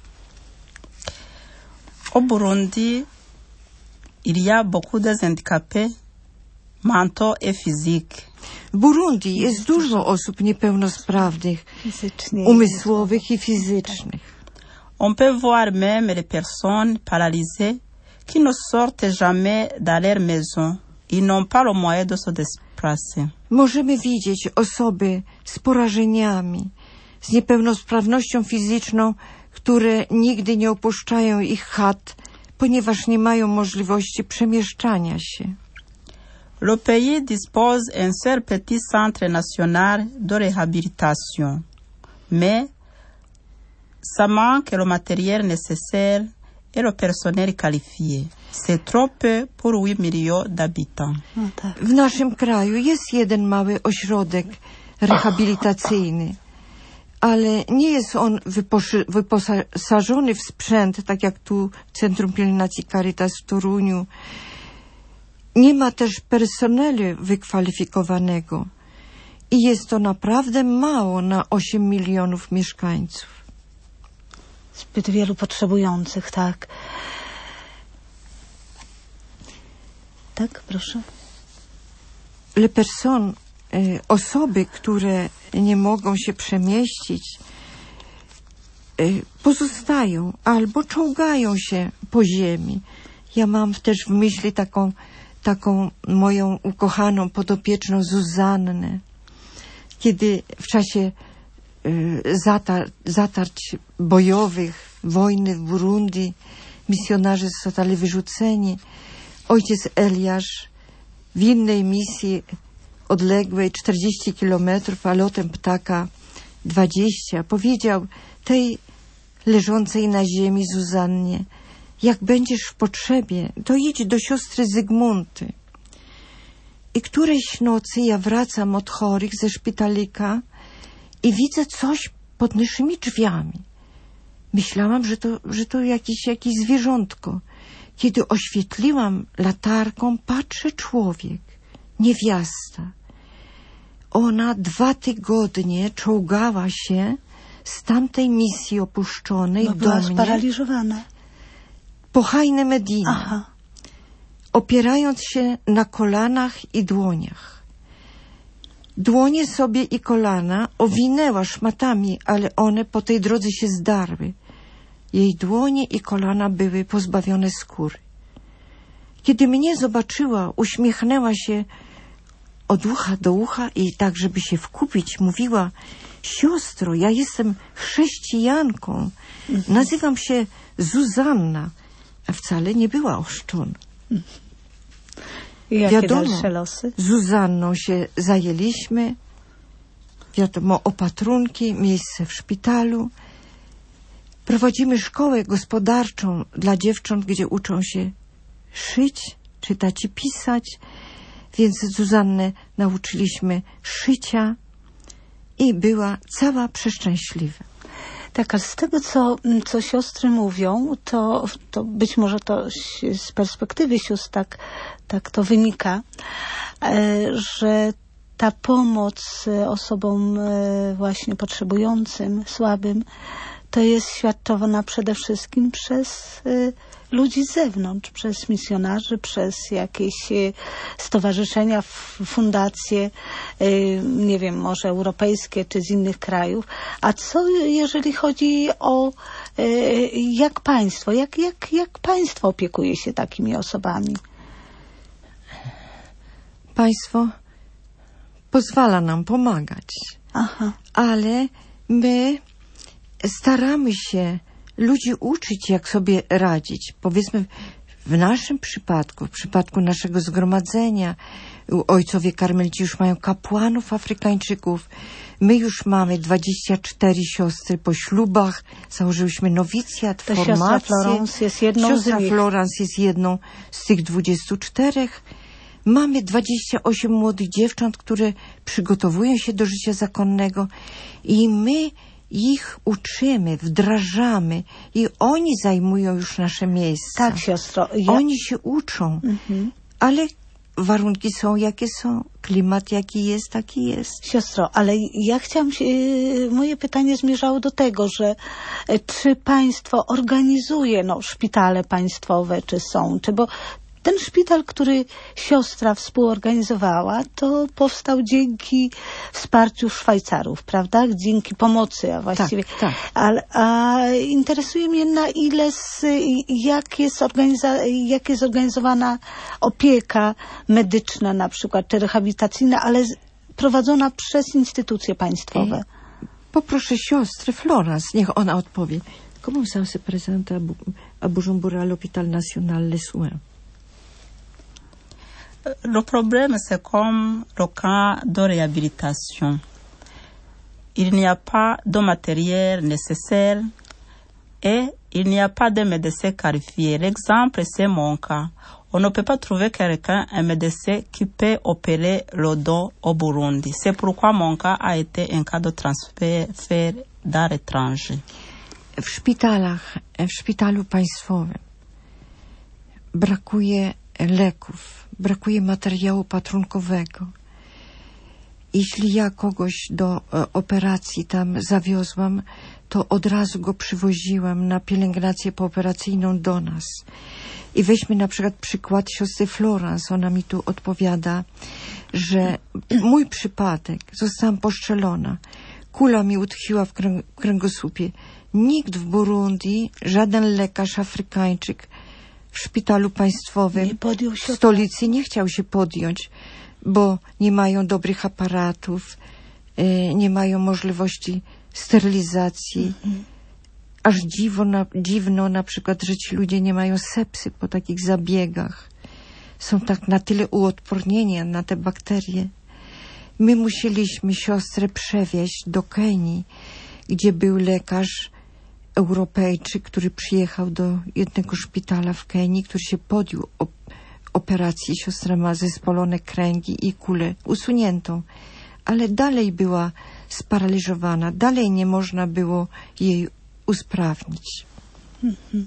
Au Burundi, il y a beaucoup de handicapés mentaux et physiques. W Burundi jest dużo osób niepełnosprawnych, Fizycznie. umysłowych i fizycznych. On peut voir même les personnes paralysées qui ne sortent jamais de leur maison. Ils n'ont pas le moyen de se déplacer. Możemy widzieć osoby z porażeniami, z niepełnosprawnością fizyczną, które nigdy nie opuszczają ich chat, ponieważ nie mają możliwości przemieszczania się. Le pays dispose d'un seul petit centre national de réhabilitation, mais ça manque le matériel nécessaire et le personnel qualifié. C'est trop peu pour huit millions d'habitants. No tak. W naszym kraju jest jeden mały ośrodek rehabilitacyjny, ale nie jest on wyposzy- wyposażony w sprzęt, tak jak tu Centrum Pielęgnacji Caritas w Toruniu. Nie ma też personelu wykwalifikowanego i jest to naprawdę mało na osiem milionów mieszkańców. Zbyt wielu potrzebujących, tak. Tak, proszę. Le person, y, osoby, które nie mogą się przemieścić, y, pozostają albo czołgają się po ziemi. Ja mam też w myśli taką, taką moją ukochaną podopieczną Zuzannę. Kiedy w czasie y, zatar- zatarć bojowych, wojny w Burundi, misjonarze zostali wyrzuceni, ojciec Eliasz w innej misji odległej czterdzieści kilometrów, a lotem ptaka dwadzieścia, powiedział tej leżącej na ziemi Zuzannie: jak będziesz w potrzebie, to idź do siostry Zygmunty. I którejś nocy ja wracam od chorych ze szpitalika i widzę coś pod naszymi drzwiami. Myślałam, że to, że to jakieś, jakieś zwierzątko. Kiedy oświetliłam latarką, patrzę, człowiek, niewiasta. Ona dwa tygodnie czołgała się z tamtej misji opuszczonej No, do była mnie sparaliżowana. po Hajne Medina, Aha. opierając się na kolanach i dłoniach. Dłonie sobie i kolana owinęła szmatami, ale one po tej drodze się zdarły. Jej dłonie i kolana były pozbawione skóry. Kiedy mnie zobaczyła, uśmiechnęła się od ucha do ucha i tak, żeby się wkupić, mówiła: siostro, ja jestem chrześcijanką, nazywam się Zuzanna, a wcale nie była ochrzczona. I jakie Wiadomo, dalsze losy? Zuzanną się zajęliśmy, wiadomo, opatrunki, miejsce w szpitalu. Prowadzimy szkołę gospodarczą dla dziewcząt, gdzie uczą się szyć, czytać i pisać, więc Zuzannę nauczyliśmy szycia i była cała przeszczęśliwa. Tak, ale z tego, co, co siostry mówią, to, to być może to z perspektywy sióstr tak, tak to wynika, że ta pomoc osobom właśnie potrzebującym, słabym, to jest świadczona przede wszystkim przez ludzi z zewnątrz, przez misjonarzy, przez jakieś stowarzyszenia, fundacje, nie wiem, może europejskie czy z innych krajów. A co jeżeli chodzi o jak państwo, jak, jak, jak państwo opiekuje się takimi osobami? Państwo pozwala nam pomagać. Aha. Ale my staramy się ludzi uczyć, jak sobie radzić. Powiedzmy, w naszym przypadku, w przypadku naszego zgromadzenia, ojcowie karmelici już mają kapłanów Afrykańczyków. My już mamy dwadzieścia cztery siostry po ślubach. Założyłyśmy nowicjat, To formację. siostra Florence jest jedną Siostra z nich. Florence jest jedną z tych dwudziestu czterech. Mamy dwadzieścia osiem młodych dziewcząt, które przygotowują się do życia zakonnego i my ich uczymy, wdrażamy i oni zajmują już nasze miejsca. Tak, siostro. Ja... Oni się uczą, mhm. ale warunki są jakie są, klimat jaki jest, taki jest. Siostro, ale ja chciałam się, moje pytanie zmierzało do tego, że czy państwo organizuje, no, szpitale państwowe, czy są, czy bo ten szpital, który siostra współorganizowała, to powstał dzięki wsparciu Szwajcarów, prawda? Dzięki pomocy, a właściwie. Tak, tak. A, a interesuje mnie, na ile, z, jak, jest organiza- jak jest organizowana opieka medyczna na przykład, czy rehabilitacyjna, ale z, prowadzona przez instytucje państwowe. Poproszę siostrę Florence, niech ona odpowie. Comment ça se présente à Bujumbura, l'hôpital national Les Soins? Le problème, c'est comme le cas de réhabilitation. Il n'y a pas de matériel nécessaire et il n'y a pas de médecin qualifié. L'exemple, c'est mon cas. On ne peut pas trouver quelqu'un, un médecin qui peut opérer le dos au Burundi. C'est pourquoi mon cas a été un cas de transfert dans l'étranger. W szpitalach, w szpitalu państwowym brakuje leków, brakuje materiału patrunkowego. Jeśli ja kogoś do e, operacji tam zawiozłam, to od razu go przywoziłam na pielęgnację pooperacyjną do nas. I weźmy na przykład przykład siostry Florence. Ona mi tu odpowiada, że mój przypadek, zostałam postrzelona, kula mi utkwiła w kręg- kręgosłupie. Nikt w Burundi, żaden lekarz afrykańczyk w szpitalu państwowym w stolicy nie chciał się podjąć, bo nie mają dobrych aparatów, y, nie mają możliwości sterylizacji. Mm-hmm. Aż dziwo na, dziwno na przykład, że ci ludzie nie mają sepsy po takich zabiegach. Są tak na tyle uodpornieni na te bakterie. My musieliśmy siostrę przewieźć do Kenii, gdzie był lekarz Europejczyk, który przyjechał do jednego szpitala w Kenii, który się podjął op- operacji. Siostra ma zespolone kręgi i kulę usuniętą, ale dalej była sparaliżowana, dalej nie można było jej usprawnić. Mhm.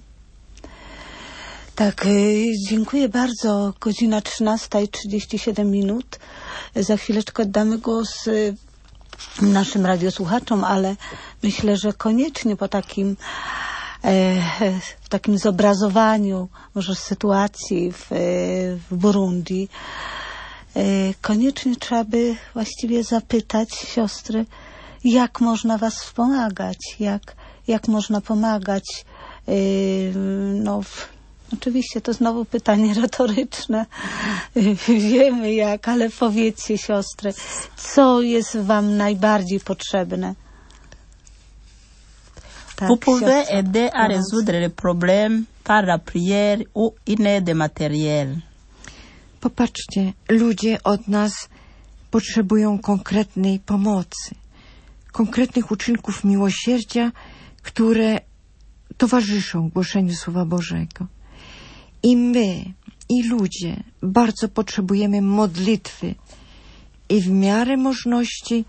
Tak, y, dziękuję bardzo. Godzina trzynasta i trzydzieści siedem minut. Za chwileczkę oddamy głos y, naszym radiosłuchaczom, ale myślę, że koniecznie po takim e, w takim zobrazowaniu może sytuacji w, w Burundi e, koniecznie trzeba by właściwie zapytać siostry, jak można was wspomagać, jak, jak można pomagać. e, no w, Oczywiście to znowu pytanie retoryczne. Wiemy jak, ale powiedzcie siostry, co jest wam najbardziej potrzebne? Tak, Vous pouvez aider à résoudre les problèmes par la prière ou une aide matérielle. Popatrzcie, ludzie od nas potrzebują konkretnej pomocy, konkretnych uczynków miłosierdzia, które towarzyszą głoszeniu Słowa Bożego. I my, i ludzie bardzo potrzebujemy modlitwy i w miarę możliwości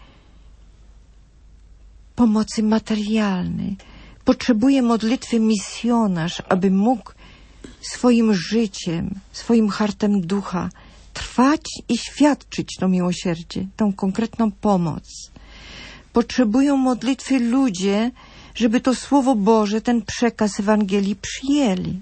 pomocy materialnej. Potrzebuje modlitwy misjonarz, aby mógł swoim życiem, swoim hartem ducha trwać i świadczyć to miłosierdzie, tą konkretną pomoc. Potrzebują modlitwy ludzie, żeby to Słowo Boże, ten przekaz Ewangelii przyjęli.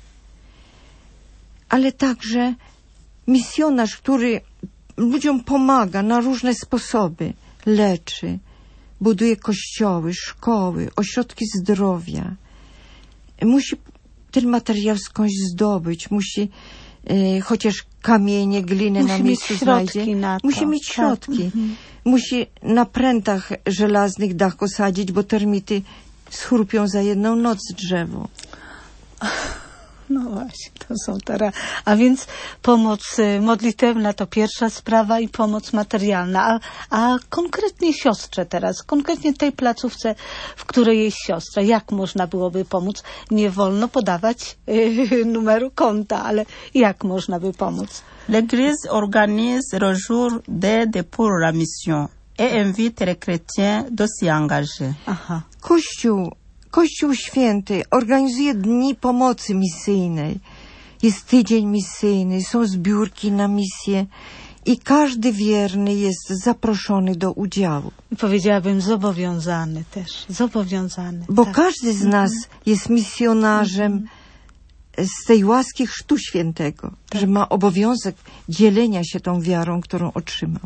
Ale także misjonarz, który ludziom pomaga na różne sposoby, leczy, buduje kościoły, szkoły, ośrodki zdrowia. Musi ten materiał skądś zdobyć, musi e, chociaż kamienie, glinę musi na miejscu znajdzie. Na to. Musi mieć środki. Tak. Mhm. Musi na prętach żelaznych dach osadzić, bo termity schrupią za jedną noc drzewo. No właśnie, to są teraz. A więc pomoc modlitewna to pierwsza sprawa i pomoc materialna. A, a konkretnie siostrze teraz, konkretnie tej placówce, w której jest siostra, jak można byłoby pomóc? Nie wolno podawać yy, numeru konta, ale jak można by pomóc? L'Église organise le jour d'aide pour la mission. et invite les chrétiens de s'y engager. Aha. Kościół, Kościół Święty organizuje dni pomocy misyjnej. Jest tydzień misyjny, są zbiórki na misję i każdy wierny jest zaproszony do udziału. I powiedziałabym zobowiązany też. Zobowiązany. Bo tak. każdy z nas jest misjonarzem z tej łaski Chrztu Świętego, Tak. że ma obowiązek dzielenia się tą wiarą, którą otrzymał.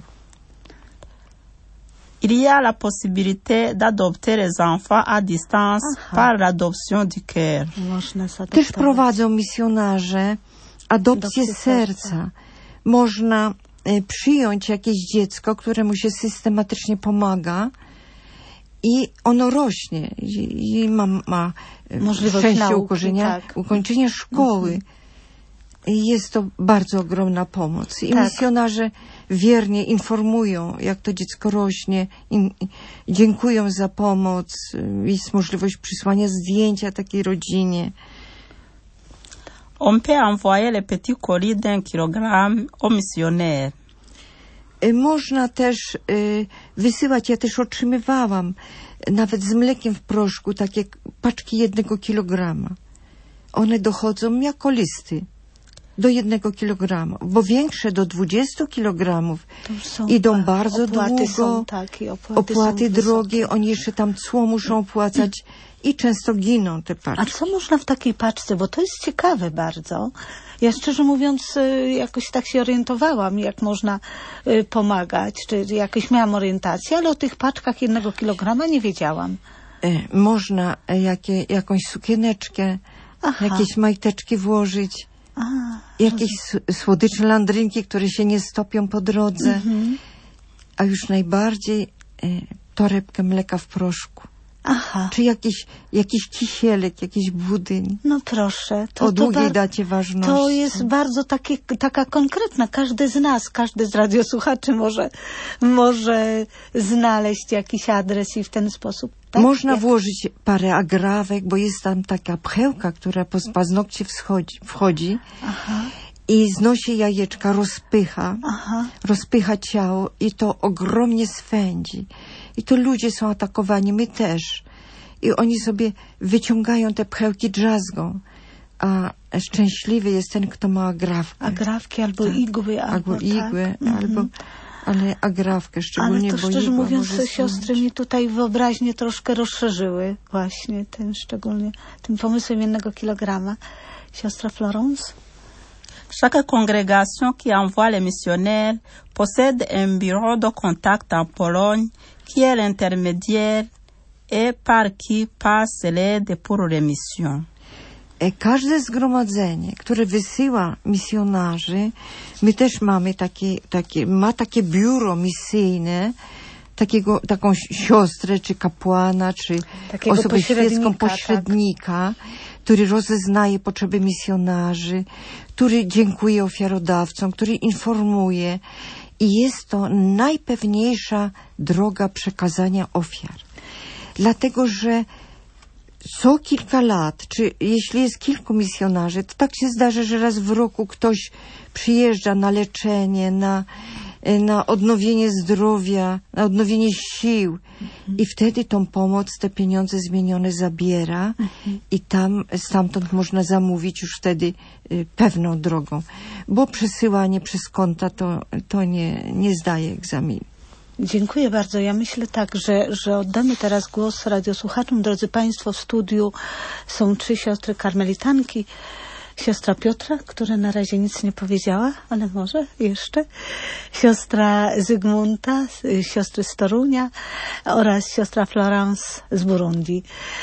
Il y a la possibilité d'adopter les enfants à distance Aha. par l'adoption du cœur. Można Też zaadoptować. prowadzą misjonarze adopcję Adopcję serca. serca. Można e, przyjąć jakieś dziecko, któremu się systematycznie pomaga i ono rośnie i, i ma, ma e, Możliwość szczęście nauki, ukończenia, tak. ukończenia szkoły. I jest to bardzo ogromna pomoc. I Tak. misjonarze wiernie informują, jak to dziecko rośnie, i, i dziękują za pomoc, jest możliwość przysłania zdjęcia takiej rodzinie. On peut envoyer les petits colis d'un kilogramme aux missionnaires. Y, Można też y, wysyłać, ja też otrzymywałam, nawet z mlekiem w proszku, takie paczki jednego kilograma. One dochodzą jako listy do jednego kilograma, bo większe do dwudziestu kilogramów To już są, idą tak, bardzo opłaty długo, są takie, opłaty, opłaty są drogie, wysokie. oni jeszcze tam cło muszą płacać i często giną te A paczki. co można w takiej paczce? Bo to jest ciekawe bardzo. Ja szczerze mówiąc y, jakoś tak się orientowałam, jak można y, pomagać, czy jakoś miałam orientację, ale o tych paczkach jednego kilograma nie wiedziałam. E, Można e, jakie, jakąś sukieneczkę, Aha. jakieś majteczki włożyć, A, jakieś s- słodyczne landrynki, które się nie stopią po drodze, mhm. a już najbardziej e, torebkę mleka w proszku, Aha, czy jakiś, jakiś kisielek, jakiś budyń no proszę. To, o to, długiej bar- dacie ważności. to jest bardzo takie, taka konkretna. Każdy z nas, każdy z radiosłuchaczy może, może znaleźć jakiś adres i w ten sposób. Tak? Można Jak- włożyć parę agrawek, bo jest tam taka pchełka, która po paznokcie wschodzi, wchodzi Aha, i znosi jajeczka, rozpycha, aha. rozpycha ciało i to ogromnie swędzi. I to ludzie są atakowani, my też. I oni sobie wyciągają te pchełki, drzazgą. A szczęśliwy jest ten, kto ma agrawkę. Agrawki albo igły. Albo, Albo igłę, tak. albo... Mhm. Ale agrawkę szczególnie, Ale to bo szczerze igła mówiąc, może siostry zginąć. mi tutaj wyobraźnię troszkę rozszerzyły właśnie tym szczególnie, tym pomysłem jednego kilograma. Siostra Florence? Chaque congrégation qui envoie les missionnaires possède un bureau de contact en Pologne qui est l'intermédiaire et par qui passe l'aide pour les missions. E, Każde zgromadzenie, które wysyła misjonarzy, my też mamy takie, takie, ma takie biuro misyjne, takiego, taką siostrę, czy kapłana, czy Takiego osobę świecką, pośrednika, pośrednika, który rozeznaje potrzeby misjonarzy, który dziękuje ofiarodawcom, który informuje. I jest to najpewniejsza droga przekazania ofiar. Dlatego, że co kilka lat, czy jeśli jest kilku misjonarzy, to tak się zdarza, że raz w roku ktoś przyjeżdża na leczenie, na, na odnowienie zdrowia, na odnowienie sił. Mhm. I wtedy tą pomoc, te pieniądze zmienione zabiera mhm. i tam, stamtąd można zamówić już wtedy y, pewną drogą. Bo przesyłanie przez konta to, to nie, nie zdaje egzaminu. Dziękuję bardzo. Ja myślę tak, że, że oddamy teraz głos radiosłuchaczom. Drodzy Państwo, w studiu są trzy siostry karmelitanki. Siostra Piotra, która na razie nic nie powiedziała, ale może jeszcze. Siostra Zygmunta, siostry z Torunia oraz siostra Florence z Burundi.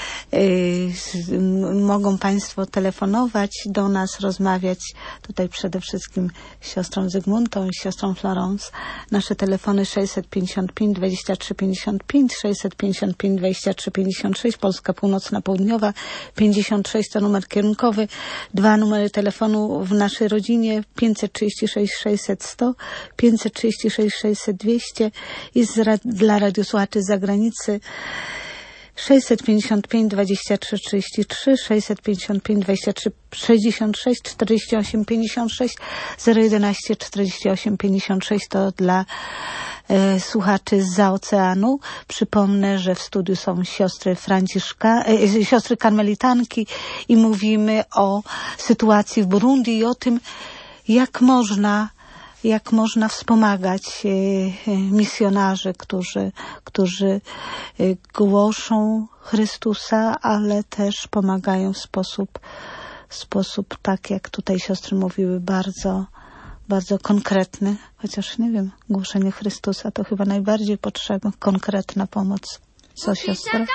Yy, mogą Państwo telefonować do nas, rozmawiać. Tutaj przede wszystkim z siostrą Zygmuntą i siostrą Florence. Nasze telefony sześćset pięćdziesiąt pięć dwadzieścia trzy pięćdziesiąt pięć, sześćset pięćdziesiąt pięć dwadzieścia trzy pięćdziesiąt sześć, Polska Północna, Południowa, pięćdziesiąt sześć to numer kierunkowy, dwa numery telefonu w naszej rodzinie, pięćset trzydzieści sześć sześćset sto, pięćset trzydzieści sześć sześćset dwieście i z ra- dla radiosłuchaczy z zagranicy sześćset pięćdziesiąt pięć dwadzieścia trzy trzydzieści trzy, sześćset pięćdziesiąt pięć dwadzieścia trzy sześćdziesiąt sześć, czterdzieści osiem pięćdziesiąt sześć, zero jedenaście czterdzieści osiem pięćdziesiąt sześć to dla e, słuchaczy zza oceanu. Przypomnę, że w studiu są siostry Franciszka, e, siostry karmelitanki i mówimy o sytuacji w Burundi i o tym, jak można jak można wspomagać misjonarzy, którzy, którzy głoszą Chrystusa, ale też pomagają w sposób, w sposób tak, jak tutaj siostry mówiły, bardzo, bardzo konkretny. Chociaż nie wiem, głoszenie Chrystusa to chyba najbardziej potrzebna, konkretna pomoc. Co, siostra?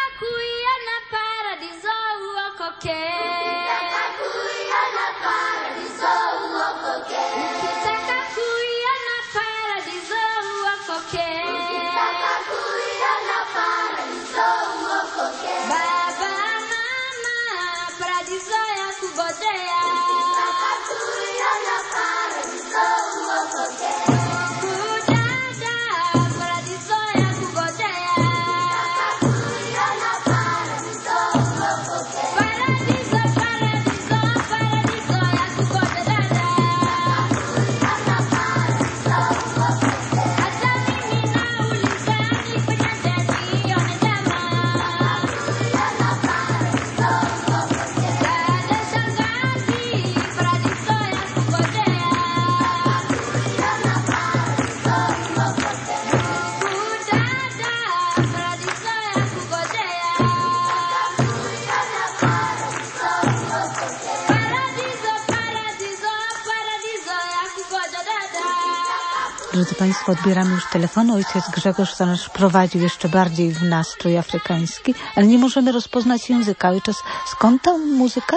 Drodzy Państwo, odbieramy już telefon. Ojciec Grzegorz nas prowadził jeszcze bardziej w nastrój afrykański, ale nie możemy rozpoznać języka. Ojciec, skąd ta muzyka?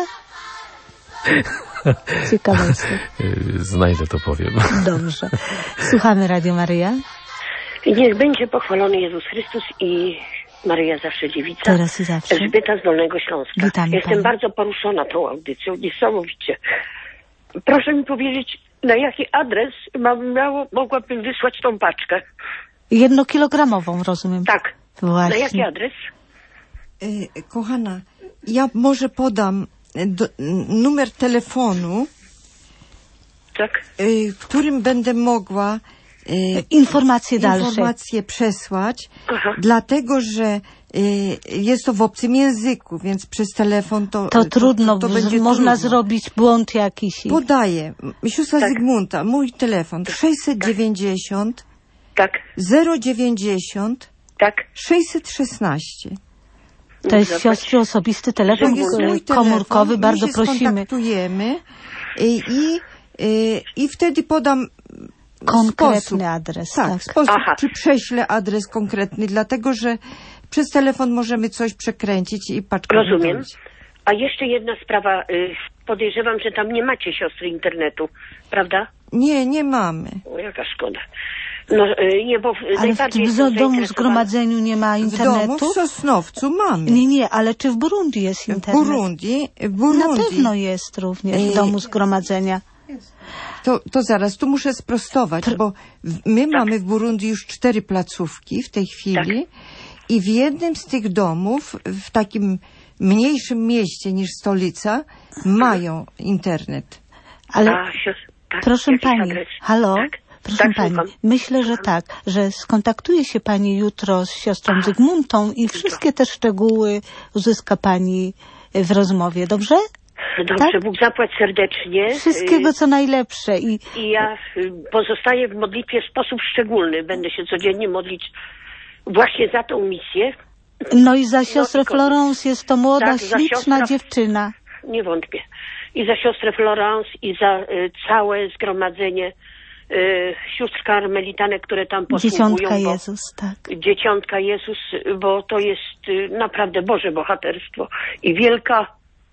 Ciekawe jest. Znajdę, to powiem. Dobrze. Słuchamy Radio Maryja. Niech będzie pochwalony Jezus Chrystus i Maryja zawsze dziewica. Teraz i zawsze. Elżbieta z Dolnego Śląska. Witamy Jestem Pani. bardzo poruszona tą audycją, niesamowicie. Proszę mi powiedzieć, na jaki adres mam, miało, mogłabym wysłać tą paczkę? Jednokilogramową, rozumiem. Tak. Właśnie. Na jaki adres? E, kochana, ja może podam do, numer telefonu, Tak. e, którym będę mogła e, Informacje dalsze. informacje przesłać, Aha. dlatego że e, jest to w obcym języku, więc przez telefon to... To trudno, to, to będzie można trudno. zrobić błąd jakiś. I... Podaję. Siostra Tak. Zygmunta, mój telefon sześćset dziewięćdziesiąt, Tak, zero dziewięćdziesiąt, tak. sześćset szesnaście. To jest Zobacz. siostry osobisty telefon To jest mój komórkowy, telefon, bardzo my się prosimy. skontaktujemy i, i, i, i wtedy podam Konkretny sposób, adres. tak, Tak. sposób, Aha. czy prześlę adres konkretny, dlatego że przez telefon możemy coś przekręcić i paczkę Rozumiem. wydać. A jeszcze jedna sprawa. y, Podejrzewam, że tam nie macie siostry internetu, prawda? Nie, nie mamy. O, jaka szkoda. No, y, nie, bo w- Ale w, najbardziej w jestem domu zainteresowana- zgromadzeniu nie ma W domu, internetu? w Sosnowcu mamy. Nie, nie, ale czy w Burundi jest W internet? Burundi, w Na Burundi. pewno jest również w Ej. domu zgromadzenia. To, to zaraz, tu muszę sprostować, bo w, my mamy w Burundi już cztery placówki w tej chwili i w jednym z tych domów, w takim mniejszym mieście niż stolica, mają internet. Ale A, siostr- tak, proszę jakiś pani, adres? halo? Tak, Proszę tak, pani, słucham. myślę, że tak, że skontaktuje się pani jutro z siostrą Zygmuntą i wszystkie te szczegóły uzyska pani w rozmowie, dobrze? Dobrze, tak? Bóg zapłać serdecznie. Wszystkiego co najlepsze i Y, I ja y, pozostaję w modlitwie w sposób szczególny. Będę się codziennie modlić właśnie za tą misję. no i za siostrę i kobiet. Florence jest to młoda, Tak, za śliczna siostrę- dziewczyna. Nie wątpię. I za siostrę Florence, i za y, całe zgromadzenie y, sióstr karmelitanek, które tam posługują. Dziesiątka bo- Jezus, tak. Dzieciątka Jezus, bo to jest y, naprawdę Boże bohaterstwo i wielka,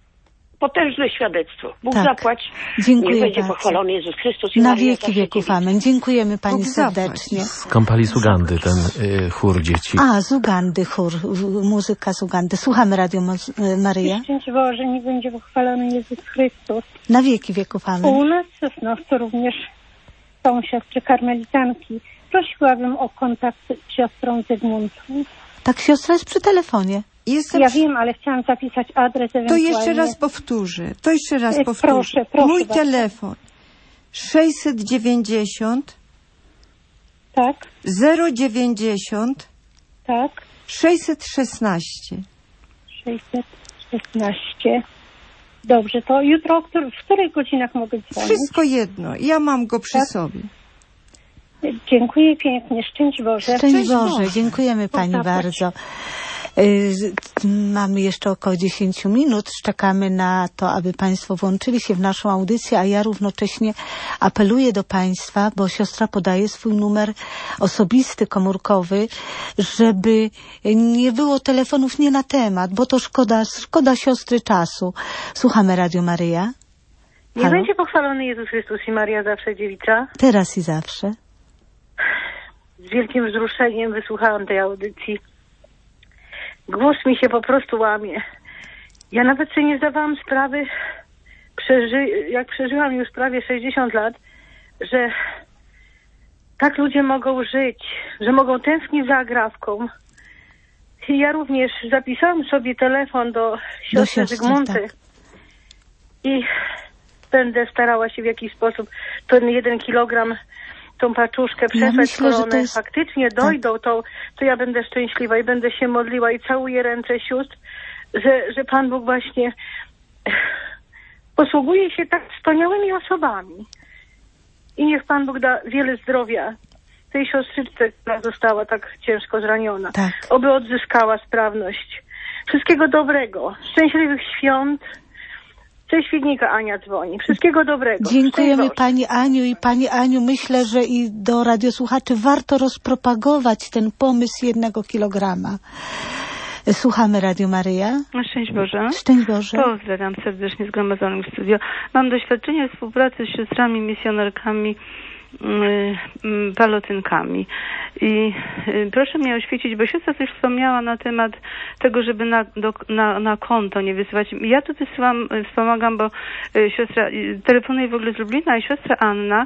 potężne świadectwo. Bóg Tak. zapłać. Dziękuję Niech będzie bardzo. pochwalony Jezus Chrystus i Na Maria wieki zawsze wieków dziewica. amen. Dziękujemy pani Bóg zapłać. serdecznie. Z Kampali z Ugandy, ten y, chór dzieci. A, z Ugandy chór, w- muzyka z Ugandy. Słuchamy Radio Mo- Maryja. Szczęść Boże, niech będzie pochwalony Jezus Chrystus. Na wieki wieków amen. U nas w Sosnowcu również są siostry karmelitanki. Prosiłabym o kontakt z siostrą Zygmuntą. Tak, siostra jest przy telefonie. Jestem... Ja wiem, ale chciałam zapisać adres To ewentualnie. jeszcze raz powtórzę. To jeszcze raz E, powtórzę. proszę, proszę Mój bardzo. telefon sześćset dziewięćdziesiąt Tak, zero dziewięćdziesiąt tak. sześćset szesnaście. sześćset szesnaście. Dobrze, to jutro o któr- w których godzinach mogę dzwonić? Wszystko jedno. Ja mam go przy Tak? sobie. Dziękuję pięknie. Szczęść Boże. Szczęść Szczęść Boże, Boże. dziękujemy Pani Zapłać. bardzo. Y, z- Mamy jeszcze około dziesięć minut. Czekamy na to, aby Państwo włączyli się w naszą audycję, a ja równocześnie apeluję do Państwa, bo siostra podaje swój numer osobisty, komórkowy, żeby nie było telefonów nie na temat, bo to szkoda, szkoda siostry czasu. Słuchamy Radio Maryja. Nie Halo? będzie pochwalony Jezus Chrystus i Maria zawsze dziewica. Teraz i zawsze. Z wielkim wzruszeniem wysłuchałam tej audycji. Głos mi się po prostu łamie. Ja nawet sobie nie zdawałam sprawy, przeży- jak przeżyłam już prawie sześćdziesiąt lat, że tak ludzie mogą żyć, że mogą tęsknić za agrafką. I ja również zapisałam sobie telefon do siostry, Do siostry, Zygmunty tak. i będę starała się w jakiś sposób ten jeden kilogram, tą paczuszkę przesłać, myślę, skoro że to one jest- faktycznie dojdą, to, to ja będę szczęśliwa i będę się modliła i całuję ręce sióstr, że, że Pan Bóg właśnie posługuje się tak wspaniałymi osobami. I niech Pan Bóg da wiele zdrowia tej siostrzyczce, która została tak ciężko zraniona. Tak. Oby odzyskała sprawność. Wszystkiego dobrego. Szczęśliwych świąt. Ze Świdnika Ania dzwoni. Wszystkiego dobrego. Dziękujemy Szczęść Boże. Pani Aniu i Pani Aniu. Myślę, że i do radiosłuchaczy warto rozpropagować ten pomysł jednego kilograma. Słuchamy Radio Maryja. Szczęść Boże. Szczęść Boże. Pozdrawiam serdecznie zgromadzonych w studio. Mam doświadczenie współpracy z siostrami misjonerkami, yy, palotynkami. I yy, proszę mnie oświecić, bo siostra coś wspomniała na temat tego, żeby na, do, na, na konto nie wysyłać. Ja tu wysyłam, yy, wspomagam, bo yy, siostra, yy, telefonuje w ogóle z Lublina i siostra Anna,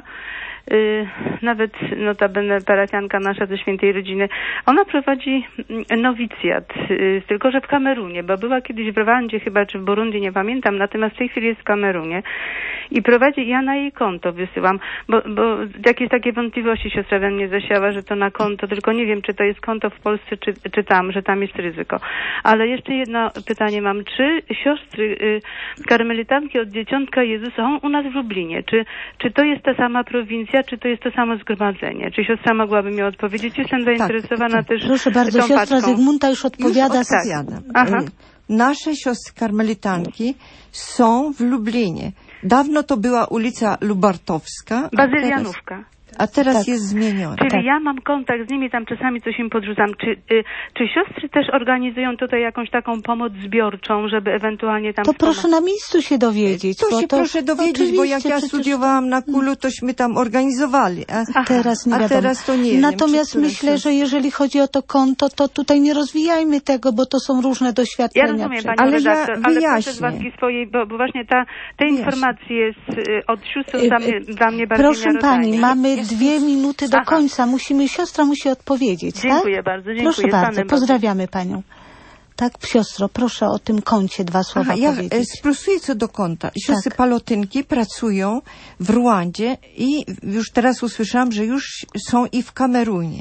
Yy, nawet notabene parafianka nasza ze świętej rodziny, ona prowadzi mm, nowicjat, yy, tylko że w Kamerunie, bo była kiedyś w Rwandzie chyba, czy w Burundi, nie pamiętam, natomiast w tej chwili jest w Kamerunie i prowadzi, ja na jej konto wysyłam, bo, bo jakieś takie wątpliwości siostra we mnie zasiała, że to na konto, tylko nie wiem, czy to jest konto w Polsce, czy, czy tam, że tam jest ryzyko. Ale jeszcze jedno pytanie mam, czy siostry yy, karmelitanki od Dzieciątka Jezusa są u nas w Lublinie, czy, czy to jest ta sama prowincja, czy to jest to samo zgromadzenie? Czy siostra mogłaby mi odpowiedzieć? Jestem zainteresowana tak. też Proszę bardzo, tą siostra paczką. Zygmunta już odpowiada. Już odpowiadam. Aha. Y, Nasze siostry karmelitanki są w Lublinie. Dawno to była ulica Lubartowska, a teraz, Bazylianówka. a teraz Tak. jest zmieniona. Czyli Tak. ja mam kontakt z nimi, tam czasami coś im podrzucam. Czy, y, czy siostry też organizują tutaj jakąś taką pomoc zbiorczą, żeby ewentualnie tam... To wspomagać? proszę na miejscu się dowiedzieć. To bo się proszę dowiedzieć, bo jak oczywiście, ja przecież- studiowałam na Kulu, tośmy tam organizowali. A, Teraz nie a wiadomo. teraz to nie wiem. Natomiast czy które myślę, siostry- że jeżeli chodzi o to konto, to tutaj nie rozwijajmy tego, bo to są różne Ja doświadczenia. rozumiem, przecież. pani Ale ja redaktor, ale proszę wyjaśnię. z łaski swojej, bo, bo właśnie ta, te Wyjaśnię. informacje jest y, od sióstr Y, dla mnie, dla mnie bardziej Proszę miarodajne. pani, mamy dwie minuty do Aha. końca. Musimy, siostra musi odpowiedzieć, Dziękuję tak? bardzo, dziękuję. Proszę Z bardzo, Panem Bogiem. pozdrawiamy panią. Tak, siostro, proszę o tym koncie dwa słowa Aha, ja e, powiedzieć. sprusuję co do konta. Siostry Tak. palotynki pracują w Rwandzie i już teraz usłyszałam, że już są i w Kamerunie.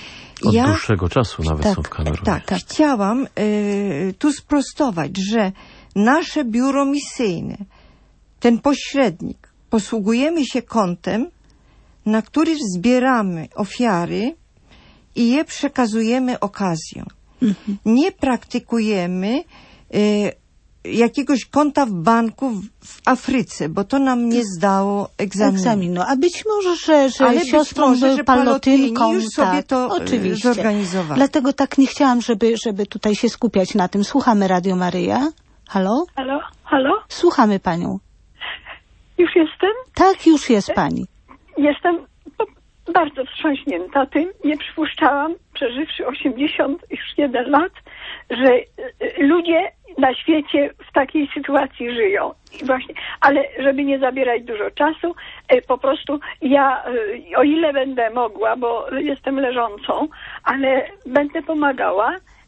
Od Ja dłuższego czasu nawet Tak, są w Kamerunie. tak, chciałam e, tu sprostować, że nasze biuro misyjne, ten pośrednik, posługujemy się kontem, na który zbieramy ofiary i je przekazujemy okazją. Mhm. Nie praktykujemy y, jakiegoś konta w banku w, w Afryce, bo to nam nie zdało egzaminu. Egzaminu. A być może, że, że Ale być siostrą może, że palotynką, Palotyni już sobie tak, to, e, oczywiście. zorganizowali. Dlatego tak nie chciałam, żeby, żeby tutaj się skupiać na tym. Słuchamy Radio Maryja. Halo? Halo, halo? Słuchamy panią. Już jestem? Tak, już jest pani. Jestem bardzo wstrząśnięta tym. Nie przypuszczałam, przeżywszy osiemdziesiąt jeden lat, że y, ludzie na świecie w takiej sytuacji żyją. I właśnie, ale żeby nie zabierać dużo czasu, y, po prostu ja, y, o ile będę mogła, bo jestem leżącą, ale będę pomagała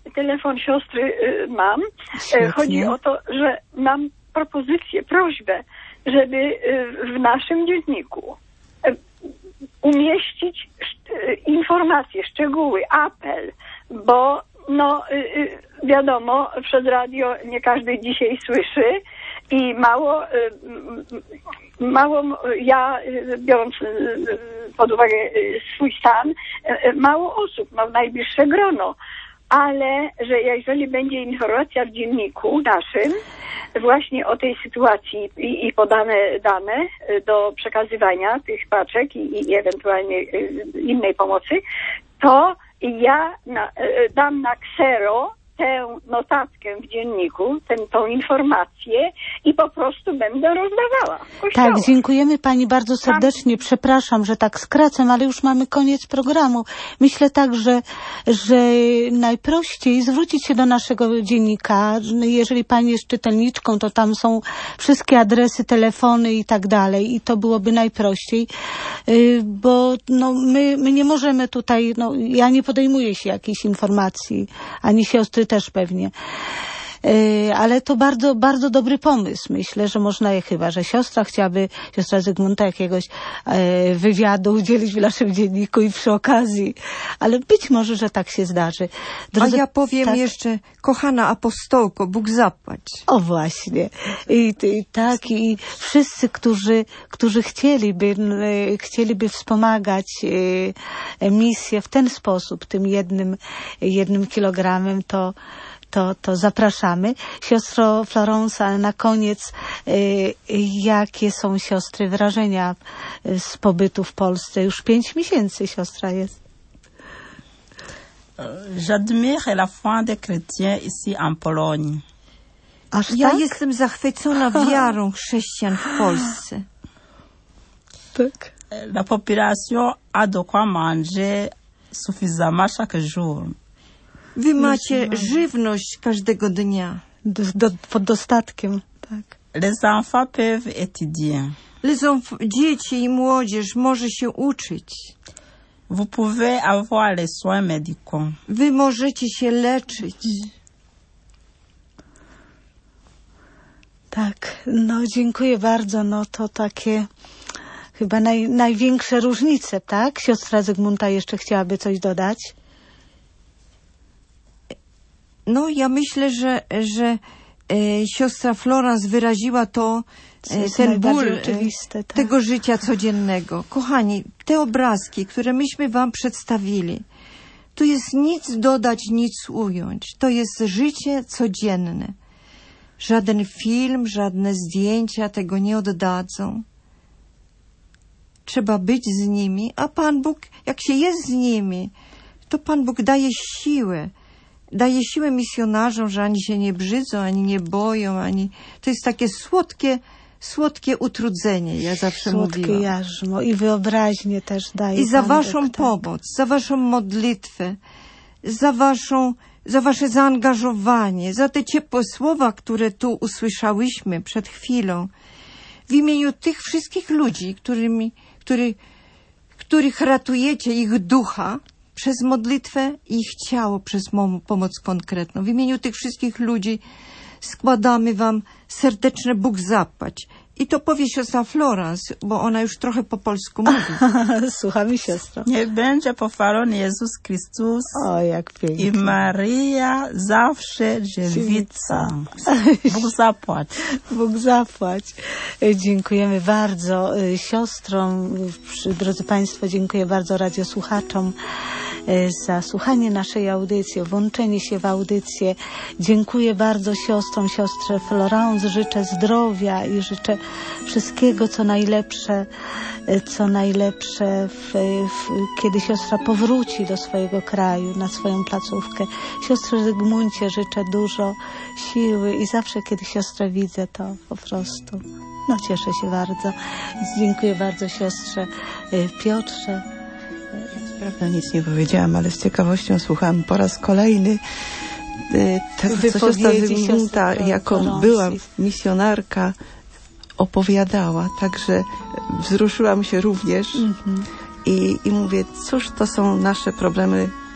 telefon siostry y, mam. Świetnie. E, Chodzi o to, że mam propozycję, prośbę, żeby y, w naszym dzienniku y, umieścić y, informacje, szczegóły, apel, bo no y, y, wiadomo, przez radio nie każdy dzisiaj słyszy i mało, y, y, mało ja, y, biorąc y, pod uwagę y, swój stan, y, mało osób, no najbliższe grono, ale że jeżeli będzie informacja w dzienniku naszym właśnie o tej sytuacji i, i podane dane do przekazywania tych paczek i, i ewentualnie y, innej pomocy, to ja na, dam na ksero tę notatkę w dzienniku, tę, tą informację i po prostu będę rozdawała. Tak, dziękujemy pani bardzo serdecznie. Przepraszam, że tak skracam, ale już mamy koniec programu. Myślę tak, że, że najprościej zwrócić się do naszego dziennika. Jeżeli pani jest czytelniczką, to tam są wszystkie adresy, telefony i tak dalej i to byłoby najprościej, bo no, my, my nie możemy tutaj, no, ja nie podejmuję się jakiejś informacji, ani siostry też pewnie. Ale to bardzo, bardzo dobry pomysł. Myślę, że można je chyba, że siostra chciałaby, siostra Zygmunta jakiegoś e, wywiadu udzielić w naszym dzienniku i przy okazji. Ale być może, że tak się zdarzy. Drodzy, a ja powiem tak, jeszcze, kochana apostołko, Bóg zapłać. O właśnie. I, i tak, i wszyscy, którzy, którzy chcieliby, e, chcieliby wspomagać e, misję w ten sposób, tym jednym, jednym kilogramem, to To, to zapraszamy. Siostro Florence, ale na koniec, y, jakie są siostry wrażenia z pobytu w Polsce? Już pięć miesięcy siostra jest. J'admire la foi des chrétiens ici en Pologne. Aż ja tak? jestem zachwycona wiarą chrześcijan w Polsce. Tak. La population a de quoi manger suffisamment chaque jour. Wy macie żywność każdego dnia. Do, do, pod dostatkiem, tak. Les enfants peuvent étudier. Les enfants, dzieci i młodzież może się uczyć. Vous pouvez avoir les soins médicaux. Wy możecie się leczyć. Tak, no dziękuję bardzo. No to takie chyba naj, największe różnice, tak? Siostra Zygmunta jeszcze chciałaby coś dodać? No, ja myślę, że, że e, siostra Florence wyraziła to, e, ten ból e, tak. tego życia codziennego. Kochani, te obrazki, które myśmy wam przedstawili, tu jest nic dodać, nic ująć. To jest życie codzienne. Żaden film, żadne zdjęcia tego nie oddadzą. Trzeba być z nimi, a Pan Bóg, jak się jest z nimi, to Pan Bóg daje siłę. Daje siłę misjonarzom, że ani się nie brzydzą, ani nie boją, ani... To jest takie słodkie, słodkie utrudzenie, ja zawsze Słodkie mówiłam. jarzmo i wyobraźnię też daje. I za Pan waszą Bóg, tak. pomoc, za waszą modlitwę, za waszą, za wasze zaangażowanie, za te ciepłe słowa, które tu usłyszałyśmy przed chwilą. W imieniu tych wszystkich ludzi, którymi, który, których ratujecie ich ducha, przez modlitwę i ich ciało, przez pomoc konkretną. W imieniu tych wszystkich ludzi składamy wam serdeczne Bóg zapłać. I to powie siostra Florence, bo ona już trochę po polsku mówi. Słuchamy siostro. Niech będzie pochwalony Jezus Chrystus. O, jak pięknie. I Maria zawsze dziewica. Bóg zapłać. Bóg zapłać. Dziękujemy bardzo siostrom. Drodzy Państwo, dziękuję bardzo radiosłuchaczom za słuchanie naszej audycji, włączenie się w audycję. Dziękuję bardzo siostrom, siostrze Florence. Życzę zdrowia i życzę wszystkiego, co najlepsze, co najlepsze, w, w, kiedy siostra powróci do swojego kraju, na swoją placówkę. Siostrze Zygmuncie życzę dużo siły i zawsze, kiedy siostrę widzę, to po prostu, no cieszę się bardzo. Dziękuję bardzo siostrze Piotrze. Prawda, nic nie powiedziałam, ale z ciekawością słuchałam po raz kolejny tego, co siostra Zygmunta jako była misjonarka opowiadała, także wzruszyłam się również mm-hmm. i, i mówię, cóż to są nasze problemy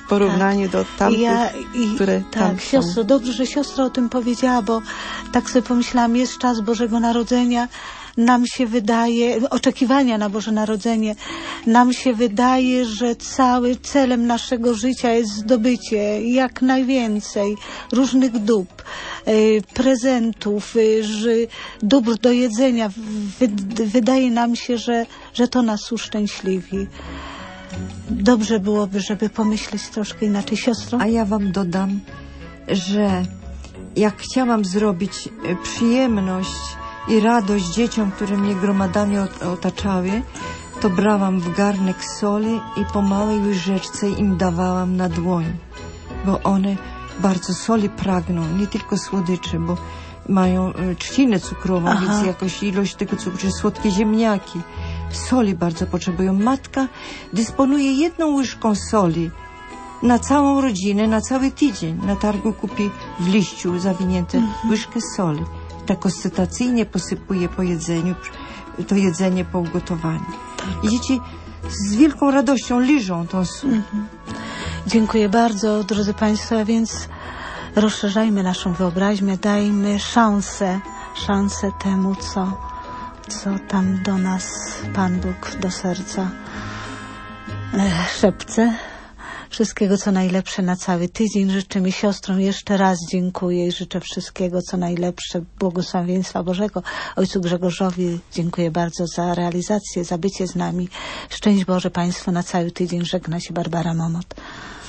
w porównaniu tak. do tamtych, ja, i, które tak, tam są. Siostro, dobrze, że siostra o tym powiedziała, bo tak sobie pomyślałam, jest czas Bożego Narodzenia, nam się wydaje, oczekiwania na Boże Narodzenie, nam się wydaje, że cały celem naszego życia jest zdobycie jak najwięcej różnych dóbr, prezentów, dóbr do jedzenia. Wydaje nam się, że, że to nas uszczęśliwi. Dobrze byłoby, żeby pomyśleć troszkę inaczej. Siostro? A ja wam dodam, że jak chciałam zrobić przyjemność i radość dzieciom, które mnie gromadami otaczały, to brałam w garnek soli i po małej łyżeczce im dawałam na dłoń, bo one bardzo soli pragną, nie tylko słodyczy, bo mają trzcinę cukrową, Aha. więc jakoś ilość tego cukru, czy słodkie ziemniaki. Soli bardzo potrzebują. Matka dysponuje jedną łyżką soli na całą rodzinę, na cały tydzień. Na targu kupi w liściu zawinięte mm-hmm. łyżkę soli. Tak ostentacyjnie posypuje po jedzeniu, to jedzenie po ugotowaniu. Tak. I dzieci z wielką radością liżą tą sól. Mm-hmm. Dziękuję bardzo, drodzy Państwo, a więc rozszerzajmy naszą wyobraźnię, dajmy szansę, szansę temu, co, co tam do nas Pan Bóg do serca szepce. Wszystkiego, co najlepsze na cały tydzień. Życzę mi siostrom jeszcze raz dziękuję i życzę wszystkiego, co najlepsze, błogosławieństwa Bożego. Ojcu Grzegorzowi dziękuję bardzo za realizację, za bycie z nami. Szczęść Boże Państwu na cały tydzień. Żegna się Barbara Momot.